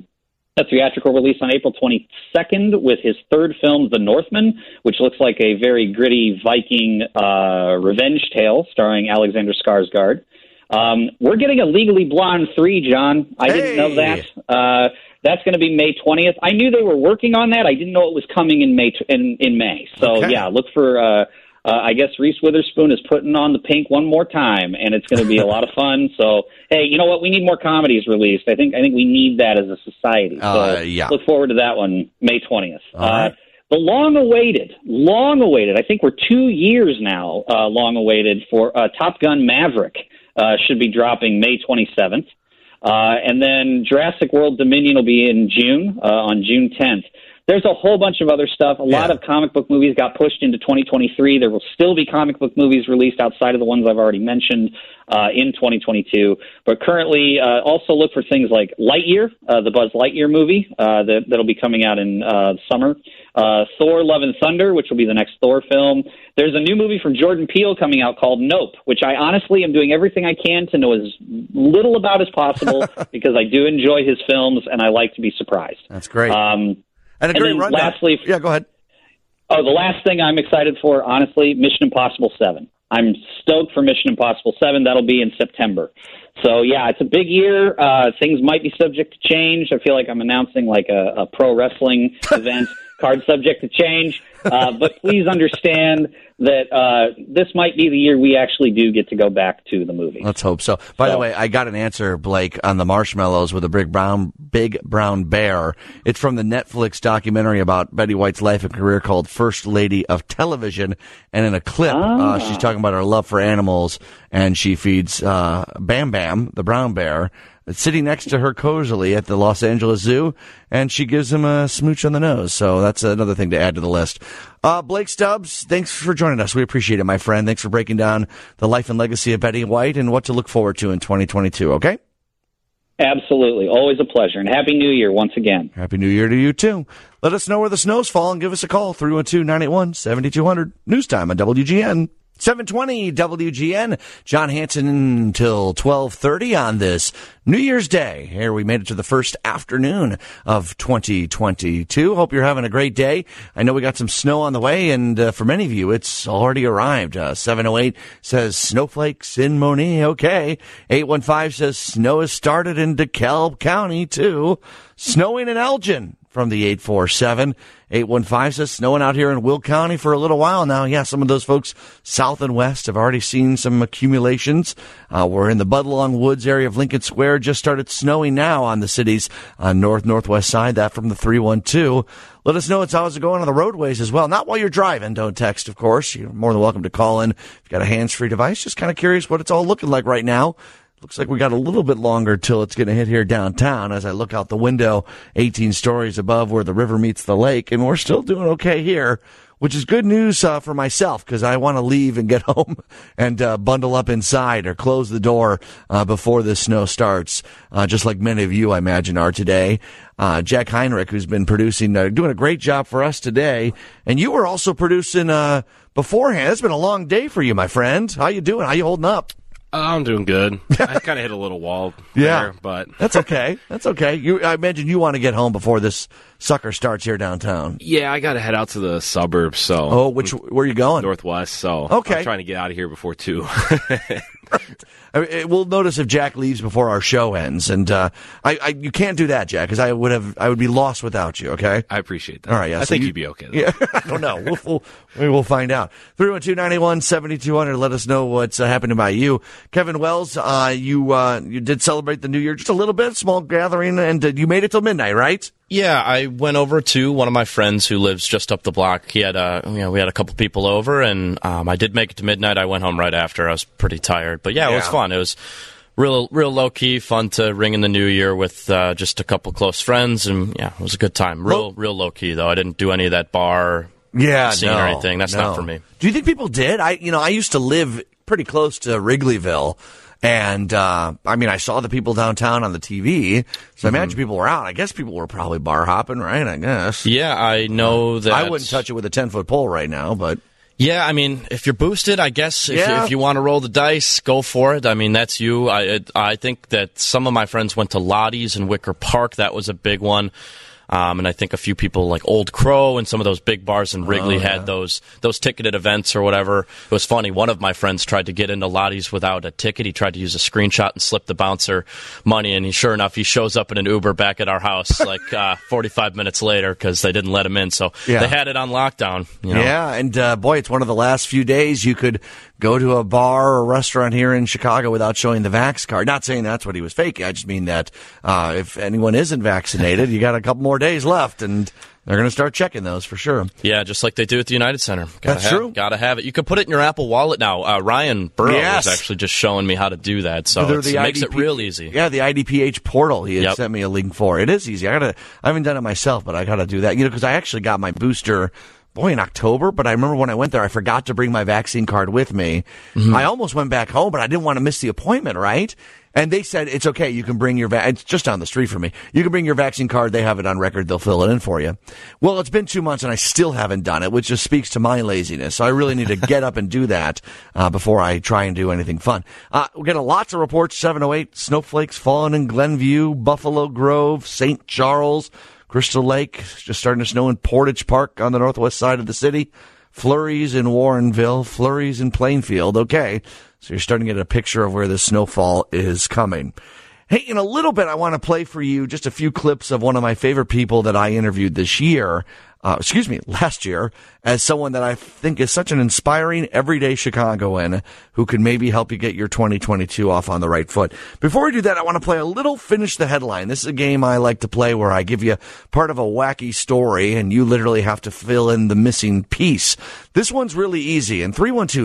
a theatrical release on April 22nd with his third film, The Northman, which looks like a very gritty Viking revenge tale starring Alexander Skarsgård. We're getting a Legally Blonde 3, John. I didn't know that. That's going to be May 20th. I knew they were working on that. I didn't know it was coming in May. So, yeah, look for... I guess Reese Witherspoon is putting on the pink one more time, and it's going to be a lot of fun. So, hey, you know what? We need more comedies released. I think we need that as a society. So look forward to that one, May 20th. Right. The long-awaited, I think we're 2 years now long-awaited for Top Gun Maverick should be dropping May 27th. And then Jurassic World Dominion will be in June, on June 10th. There's a whole bunch of other stuff. A lot of comic book movies got pushed into 2023. There will still be comic book movies released outside of the ones I've already mentioned in 2022. But currently, also look for things like Lightyear, the Buzz Lightyear movie that'll be coming out in summer. Thor, Love and Thunder, which will be the next Thor film. There's a new movie from Jordan Peele coming out called Nope, which I honestly am doing everything I can to know as little about as possible because I do enjoy his films and I like to be surprised. That's great. And then lastly, go ahead. Oh, the last thing I'm excited for, honestly, Mission Impossible 7. I'm stoked for Mission Impossible 7. That'll be in September. So, yeah, it's a big year. Things might be subject to change. I feel like I'm announcing like a pro wrestling event, card subject to change. But please understand that this might be the year we actually do get to go back to the movie. Let's hope so. By the way, I got an answer, Blake, on the marshmallows with a big brown bear. It's from the Netflix documentary about Betty White's life and career called First Lady of Television. And in a clip, she's talking about her love for animals, and she feeds Bam Bam, the brown bear, sitting next to her cozily at the Los Angeles Zoo, and she gives him a smooch on the nose. So that's another thing to add to the list. Blake Stubbs, thanks for joining us. We appreciate it, my friend. Thanks for breaking down the life and legacy of Betty White and what to look forward to in 2022, okay? Absolutely. Always a pleasure. And Happy New Year once again. Happy New Year to you, too. Let us know where the snow's falling. Give us a call, 312-981-7200. News time on WGN. 720 WGN. John Hanson until 12:30 on this New Year's Day. Here we made it to the first afternoon of 2022. Hope you're having a great day. I know we got some snow on the way, and for many of you, it's already arrived. 708 says snowflakes in Moni. Okay. 815 says snow has started in DeKalb County, too. Snowing in Elgin. From the 847. 815 says snowing out here in Will County for a little while now. Yeah, some of those folks south and west have already seen some accumulations. We're in the Budlong Woods area of Lincoln Square. Just started snowing now on the city's northwest side. That from the 312. Let us know how's it going on the roadways as well. Not while you're driving. Don't text, of course. You're more than welcome to call in. If you've got a hands-free device, just kind of curious what it's all looking like right now. Looks like we got a little bit longer till it's going to hit here downtown as I look out the window, 18 stories above where the river meets the lake, and we're still doing okay here, which is good news for myself because I want to leave and get home and bundle up inside or close the door before the snow starts, just like many of you, I imagine, are today. Jack Heinrich, who's been producing, doing a great job for us today, and you were also producing beforehand. It's been a long day for you, my friend. How you doing? How you holding up? I'm doing good. I kind of hit a little wall there, but that's okay. That's okay. I imagine you want to get home before this sucker starts here downtown. Yeah, I got to head out to the suburbs. So, where are you going? Northwest. So, okay. I'm trying to get out of here before 2. We'll notice if Jack leaves before our show ends, and you can't do that, Jack, because I would be lost without you. Okay, I appreciate that. All right, yeah, I think you'd be okay. Though. Yeah, I don't know. We'll find out. 312-981-7200. Let us know what's happening by you, Kevin Wells. You did celebrate the New Year just a little bit, small gathering, and you made it till midnight, right? Yeah, I went over to one of my friends who lives just up the block. He had we had a couple people over, and I did make it to midnight. I went home right after. I was pretty tired, but yeah, it was fun. It was real low key, fun to ring in the new year with just a couple close friends, and yeah, it was a good time. Real low key though. I didn't do any of that bar scene or anything. That's not for me. Do you think people did? I used to live pretty close to Wrigleyville. And, I saw the people downtown on the TV, so I imagine people were out. I guess people were probably bar hopping, right? I guess. Yeah, I know that. I wouldn't touch it with a 10-foot pole right now, but. Yeah, if you're boosted, I guess if you want to roll the dice, go for it. That's you. I think that some of my friends went to Lottie's in Wicker Park. That was a big one. And I think a few people like Old Crow and some of those big bars in Wrigley had those ticketed events or whatever. It was funny. One of my friends tried to get into Lottie's without a ticket. He tried to use a screenshot and slip the bouncer money, and sure enough, he shows up in an Uber back at our house 45 minutes later because they didn't let him in. So they had it on lockdown. Yeah, and boy, it's one of the last few days you could go to a bar or restaurant here in Chicago without showing the Vax card. Not saying that's what he was faking. I just mean that if anyone isn't vaccinated, you got a couple more days left, and they're going to start checking those for sure. Yeah, just like they do at the United Center. That's true. Got to have it. You can put it in your Apple Wallet now. Ryan Burrow was actually just showing me how to do that, so it makes it real easy. Yeah, the IDPH portal. He had sent me a link for. It is easy. I haven't done it myself, but I got to do that. Because I actually got my booster in October, but I remember when I went there, I forgot to bring my vaccine card with me. Mm-hmm. I almost went back home, but I didn't want to miss the appointment, right? And they said, it's okay, you can bring your it's just down the street from me. You can bring your vaccine card, they have it on record, they'll fill it in for you. Well, it's been 2 months and I still haven't done it, which just speaks to my laziness. So I really need to get up and do that before I try and do anything fun. We're getting lots of reports, 708, snowflakes falling in Glenview, Buffalo Grove, St. Charles, Crystal Lake, just starting to snow in Portage Park on the northwest side of the city. Flurries in Warrenville, flurries in Plainfield. Okay, so you're starting to get a picture of where the snowfall is coming. Hey, in a little bit, I want to play for you just a few clips of one of my favorite people that I interviewed this year. Last year, as someone that I think is such an inspiring, everyday Chicagoan who could maybe help you get your 2022 off on the right foot. Before we do that, I want to play a little Finish the Headline. This is a game I like to play where I give you part of a wacky story, and you literally have to fill in the missing piece. This one's really easy, and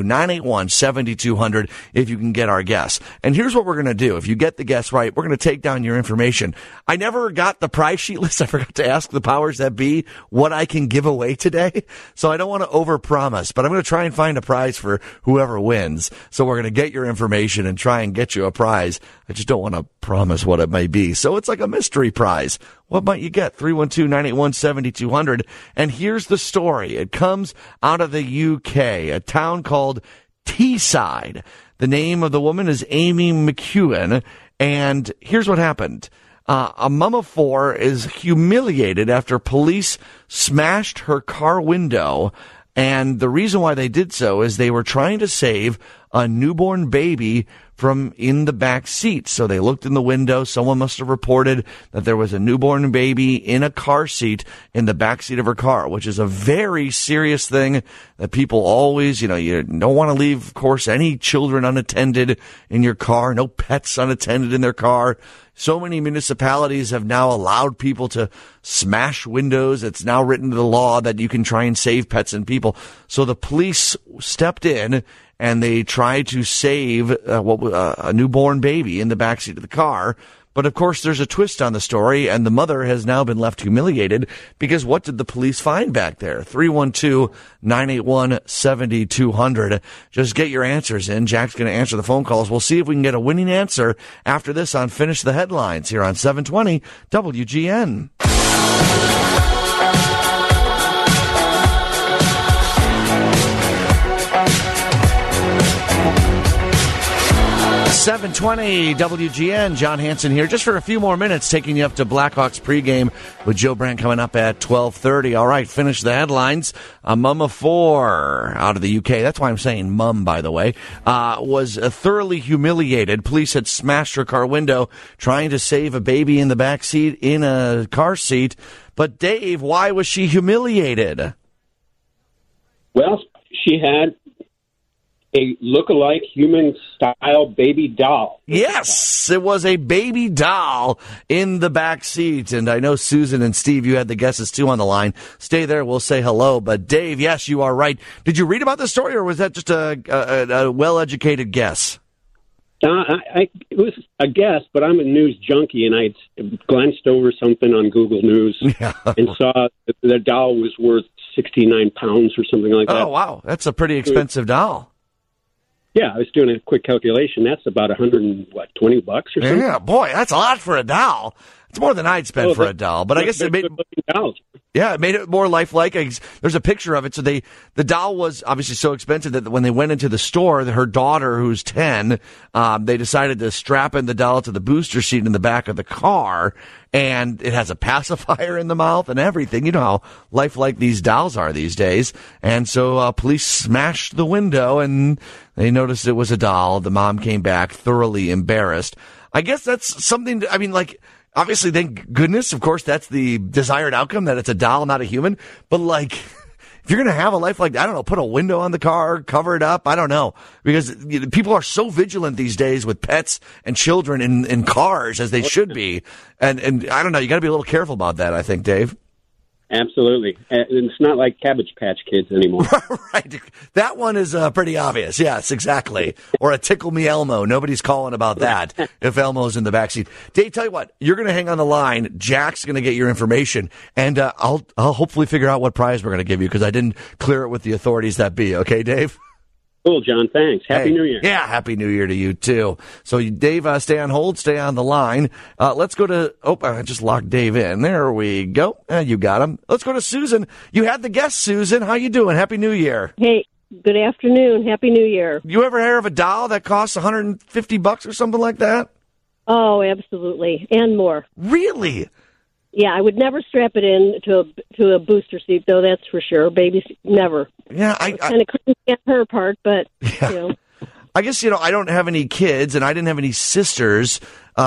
312-981-7200 if you can get our guess. And here's what we're going to do. If you get the guess right, we're going to take down your information. I never got the prize sheet list. I forgot to ask the powers that be what I can give away today. So I don't want to overpromise, but I'm going to try and find a prize for whoever wins. So we're going to get your information and try and get you a prize. I just don't want to promise what it may be. So it's like a mystery prize. What might you get? 312-981-7200. And here's the story. It comes out of the UK, a town called Teesside. The name of the woman is Amy McEwen. And here's what happened. A mom of four is humiliated after police smashed her car window. And the reason why they did so is they were trying to save a newborn baby from in the back seat. So they looked in the window. Someone must have reported that there was a newborn baby in a car seat in the back seat of her car, which is a very serious thing that people always, you don't want to leave, of course, any children unattended in your car, no pets unattended in their car. So many municipalities have now allowed people to smash windows. It's now written into the law that you can try and save pets and people. So the police stepped in and they tried to save a newborn baby in the backseat of the car. But, of course, there's a twist on the story, and the mother has now been left humiliated because what did the police find back there? 312-981-7200. Just get your answers in. Jack's going to answer the phone calls. We'll see if we can get a winning answer after this on Finish the Headlines here on 720 WGN. 720 WGN, John Hansen here, just for a few more minutes, taking you up to Blackhawks pregame with Joe Brandt coming up at 12:30. All right, Finish the Headlines. A mum of four out of the UK, that's why I'm saying mum, by the way, was thoroughly humiliated. Police had smashed her car window trying to save a baby in the back seat in a car seat. But Dave, why was she humiliated? Well, she had a look-alike human-style baby doll. Yes, it was a baby doll in the back seat. And I know Susan and Steve, you had the guesses too on the line. Stay there, we'll say hello. But Dave, yes, you are right. Did you read about the story, or was that just a well-educated guess? It was a guess, but I'm a news junkie, and I glanced over something on Google News and saw that the doll was worth 69 pounds or something like that. Oh, wow. That's a pretty expensive doll. Yeah, I was doing a quick calculation. That's about $120 or something. Yeah, boy, that's a lot for a doll. It's more than I'd spend for a doll, but I guess it made it made it more lifelike. There's a picture of it. So the doll was obviously so expensive that when they went into the store, her daughter, who's 10, they decided to strap in the doll to the booster seat in the back of the car, and it has a pacifier in the mouth and everything. You know how lifelike these dolls are these days. And so police smashed the window, and they noticed it was a doll. The mom came back thoroughly embarrassed. I guess that's something, obviously, thank goodness, of course, that's the desired outcome, that it's a doll, not a human. But, if you're going to have a life like that, I don't know, put a window on the car, cover it up, I don't know. Because people are so vigilant these days with pets and children in cars, as they should be. And I don't know, you got to be a little careful about that, I think, Dave. Absolutely. And it's not like Cabbage Patch Kids anymore. Right. That one is pretty obvious. Yes, exactly. Or a Tickle Me Elmo. Nobody's calling about that if Elmo's in the backseat. Dave, tell you what, you're going to hang on the line. Jack's going to get your information, and I'll hopefully figure out what prize we're going to give you, because I didn't clear it with the authorities that be. Okay, Dave? Cool, John. Thanks. Happy New Year. Yeah, Happy New Year to you, too. So, Dave, stay on hold. Stay on the line. Let's go to... I just locked Dave in. There we go. You got him. Let's go to Susan. You had the guest, Susan. How you doing? Happy New Year. Hey, good afternoon. Happy New Year. You ever hear of a doll that costs $150 or something like that? Oh, absolutely. And more. Really? Yeah, I would never strap it in to a booster seat, though, that's for sure. Babies, never. Yeah, I kind of couldn't get her part, but, I guess, I don't have any kids, and I didn't have any sisters,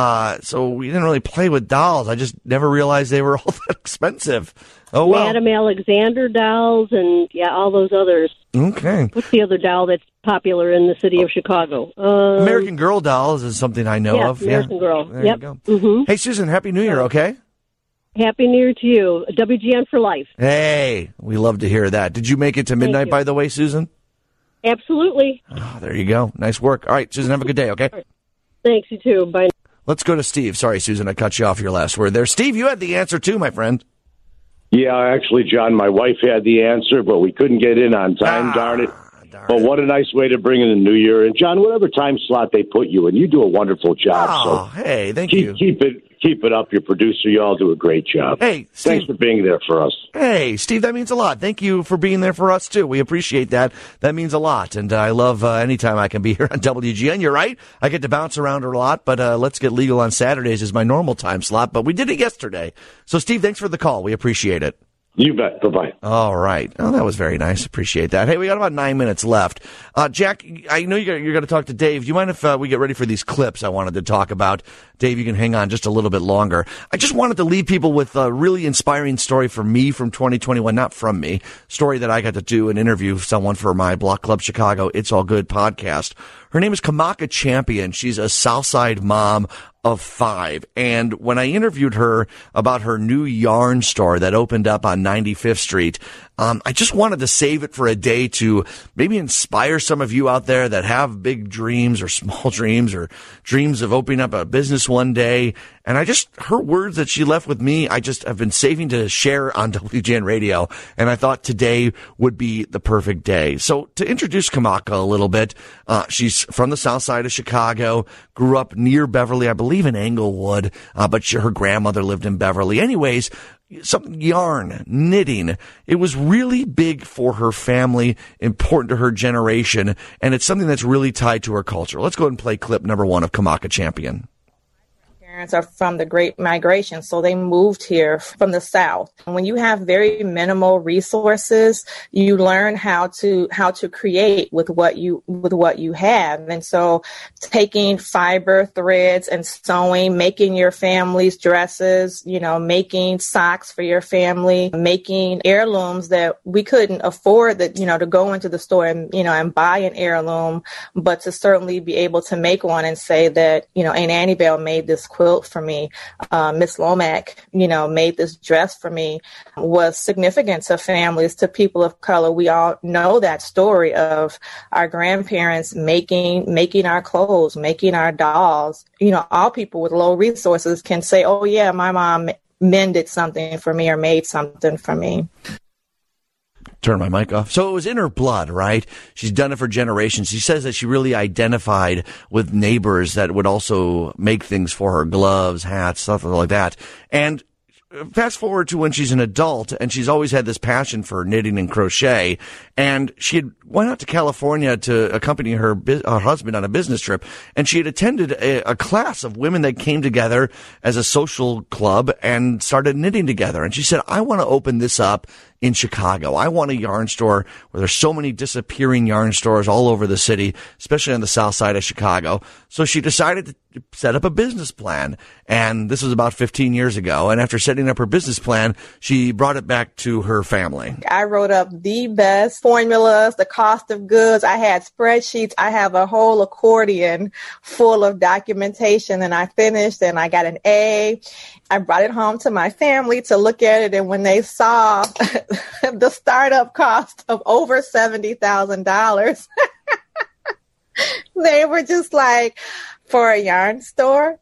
so we didn't really play with dolls. I just never realized they were all that expensive. Oh, well. Madame Alexander dolls and, all those others. Okay. What's the other doll that's popular in the city of Chicago? American Girl dolls is something I know of. American Girl. There you go. Mm-hmm. Hey, Susan, Happy New Year, okay? Happy New Year to you. WGN for life. Hey, we love to hear that. Did you make it to midnight, by the way, Susan? Absolutely. Oh, there you go. Nice work. All right, Susan, have a good day, okay? Thanks, you too. Bye. Let's go to Steve. Sorry, Susan, I cut you off your last word there. Steve, you had the answer too, my friend. Yeah, actually, John, my wife had the answer, but we couldn't get in on time, darn it. But what a nice way to bring in the new year. And, John, whatever time slot they put you in, you do a wonderful job. Oh, so hey, thank you. Keep it up. Your producer, you all do a great job. Hey, Steve, thanks for being there for us. Hey, Steve, that means a lot. Thank you for being there for us, too. We appreciate that. That means a lot. And I love anytime I can be here on WGN. You're right. I get to bounce around a lot, but Let's Get Legal on Saturdays is my normal time slot. But we did it yesterday. So, Steve, thanks for the call. We appreciate it. You bet. Bye-bye. All right. Oh, that was very nice. Appreciate that. Hey, we got about 9 minutes left. Jack, I know you're going to talk to Dave. Do you mind if we get ready for these clips I wanted to talk about? Dave, you can hang on just a little bit longer. I just wanted to leave people with a really inspiring story from me from 2021, not from me, story that I got to do and interview someone for my Block Club Chicago It's All Good podcast. Her name is Kamaka Champion. She's a Southside mom of 5. And when I interviewed her about her new yarn store that opened up on 95th Street, I just wanted to save it for a day to maybe inspire some of you out there that have big dreams or small dreams or dreams of opening up a business one day. And her words that she left with me, I just have been saving to share on WGN Radio. And I thought today would be the perfect day. So to introduce Kamaka a little bit, she's from the south side of Chicago, grew up near Beverly, I believe in Englewood, but her grandmother lived in Beverly. Anyways, some yarn, knitting. It was really big for her family, important to her generation, and it's something that's really tied to her culture. Let's go ahead and play clip number 1 of Kamaka Champion. Parents are from the Great Migration, so they moved here from the South. And when you have very minimal resources, you learn how to create with what you have. And so taking fiber threads and sewing, making your family's dresses, making socks for your family, making heirlooms that we couldn't afford to go into the store and buy an heirloom, but to certainly be able to make one and say that, Aunt Annie Bell made this quilt for me, Miss Lomack, made this dress for me, was significant to families, to people of color. We all know that story of our grandparents making our clothes, making our dolls. All people with low resources can say, oh yeah, my mom mended something for me or made something for me. Turn my mic off. So it was in her blood, right? She's done it for generations. She says that she really identified with neighbors that would also make things for her, gloves, hats, stuff like that. And fast forward to when she's an adult, and she's always had this passion for knitting and crochet, and she had went out to California to accompany her husband on a business trip, and she had attended a class of women that came together as a social club and started knitting together. And she said, I want to open this up in Chicago. I want a yarn store where there's so many disappearing yarn stores all over the city, especially on the south side of Chicago. So she decided to set up a business plan. And this was about 15 years ago. And after setting up her business plan, she brought it back to her family. I wrote up the best formulas, the cost of goods. I had spreadsheets. I have a whole accordion full of documentation, and I finished and I got an A. I brought it home to my family to look at it, and when they saw the startup cost of over $70,000, they were just like, for a yarn store?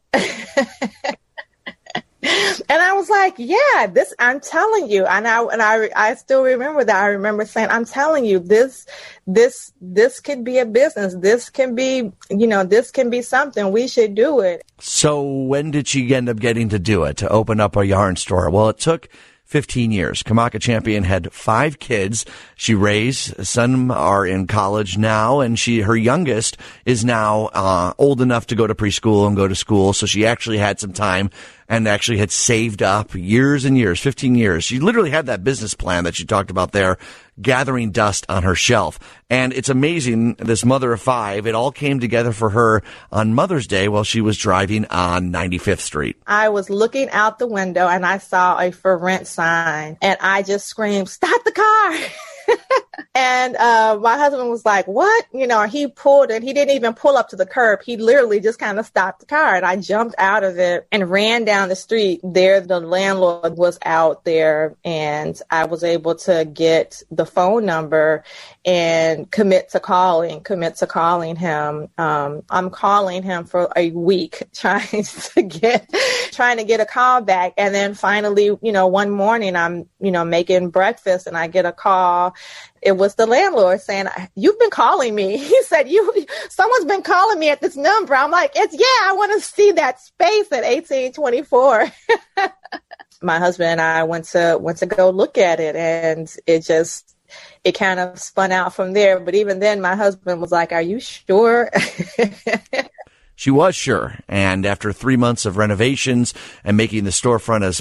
And I was like, yeah, I'm telling you. And I still remember that. I remember saying, I'm telling you, this could be a business. This can be, this can be something. We should do it. So when did she end up getting to do it, to open up a yarn store? Well, it took 15 years. Kamaka Champion had 5 kids she raised. Some are in college now, and her youngest is now old enough to go to preschool and go to school. So she actually had some time and actually had saved up years and years, 15 years. She literally had that business plan that she talked about there, gathering dust on her shelf. And it's amazing, this mother of 5, it all came together for her on Mother's Day while she was driving on 95th Street. I was looking out the window and I saw a for rent sign, and I just screamed, stop the car. And my husband was like, what? He pulled, and he didn't even pull up to the curb. He literally just kind of stopped the car, and I jumped out of it and ran down the street. There, the landlord was out there, and I was able to get the phone number and commit to calling him. I'm calling him for a week, trying to get a call back. And then finally, one morning I'm, making breakfast, and I get a call. It was the landlord saying, you've been calling me. He said, someone's been calling me at this number. I'm like, I want to see that space at 1824. My husband and I went to go look at it, and it kind of spun out from there. But even then, my husband was like, are you sure? She was sure. And after 3 months of renovations and making the storefront as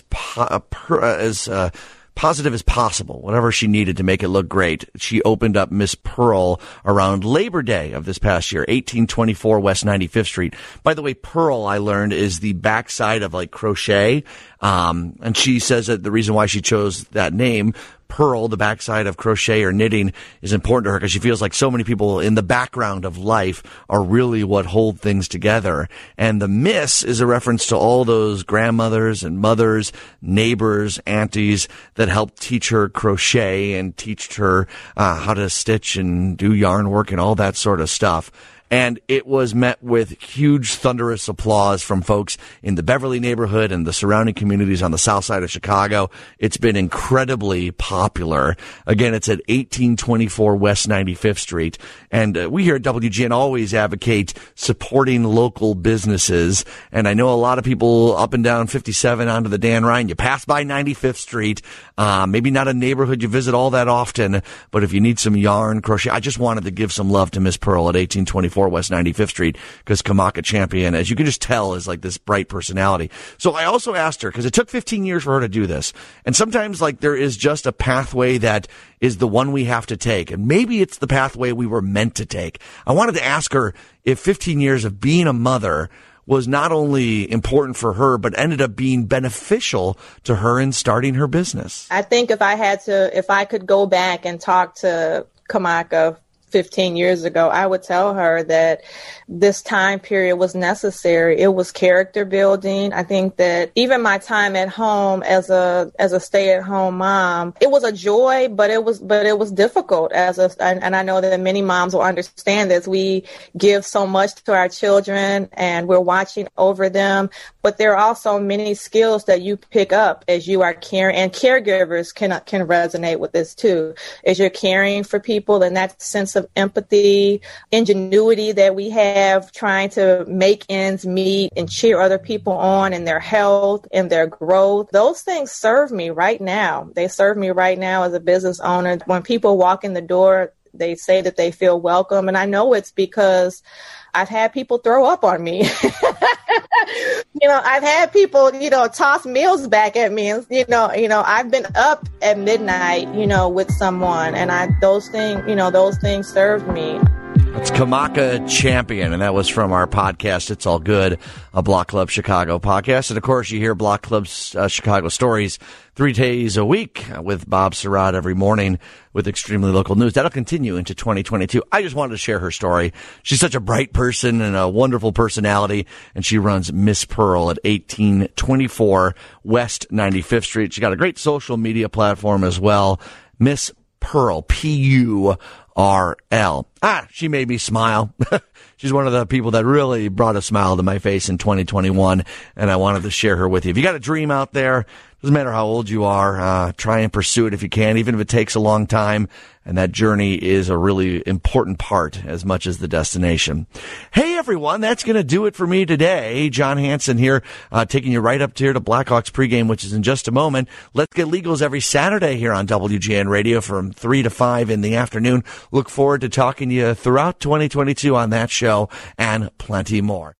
positive as possible, whatever she needed to make it look great, she opened up Miss Pearl around Labor Day of this past year, 1824 West 95th Street. By the way, Pearl, I learned, is the backside of like crochet. And she says that the reason why she chose that name, Pearl, the backside of crochet or knitting, is important to her because she feels like so many people in the background of life are really what hold things together. And the Miss is a reference to all those grandmothers and mothers, neighbors, aunties that helped teach her crochet and teach her how to stitch and do yarn work and all that sort of stuff. And it was met with huge, thunderous applause from folks in the Beverly neighborhood and the surrounding communities on the south side of Chicago. It's been incredibly popular. Again, it's at 1824 West 95th Street. And we here at WGN always advocate supporting local businesses. And I know a lot of people up and down 57 onto the Dan Ryan, you pass by 95th Street. Maybe not a neighborhood you visit all that often, but if you need some yarn, crochet, I just wanted to give some love to Miss Pearl at 1824 West 95th Street, because Kamaka Champion, as you can just tell, is like this bright personality. So I also asked her, because it took 15 years for her to do this, and sometimes like there is just a pathway that is the one we have to take, and maybe it's the pathway we were meant to take. I wanted to ask her if 15 years of being a mother was not only important for her, but ended up being beneficial to her in starting her business. I think if I could go back and talk to Kamaka 15 years ago, I would tell her that this time period was necessary. It was character building. I think that even my time at home as a stay-at-home mom, it was a joy, but it was difficult and I know that many moms will understand this. We give so much to our children and we're watching over them, but there are also many skills that you pick up as you are caring, and caregivers can resonate with this too. As you're caring for people, and that sense of empathy, ingenuity that we have trying to make ends meet and cheer other people on in their health and their growth, those things serve me right now. They serve me right now as a business owner. When people walk in the door, they say that they feel welcome, and I know it's because I've had people throw up on me. I've had people, toss meals back at me. And, I've been up at midnight, with someone, and those things served me. That's Kamaka Champion, and that was from our podcast, It's All Good, a Block Club Chicago podcast. And, of course, you hear Block Club's Chicago stories 3 days a week with Bob Surratt every morning with extremely local news. That'll continue into 2022. I just wanted to share her story. She's such a bright person and a wonderful personality, and she runs Miss Pearl at 1824 West 95th Street. She got a great social media platform as well, Miss Pearl, P-U-R-L. She made me smile. She's one of the people that really brought a smile to my face in 2021, and I wanted to share her with you. If you got a dream out there, doesn't matter how old you are, try and pursue it if you can, even if it takes a long time. And that journey is a really important part as much as the destination. Hey, everyone, that's going to do it for me today. John Hansen here, taking you right up here to Blackhawks pregame, which is in just a moment. Let's Get Legal's every Saturday here on WGN Radio from 3 to 5 in the afternoon. Look forward to talking to you throughout 2022 on that show and plenty more.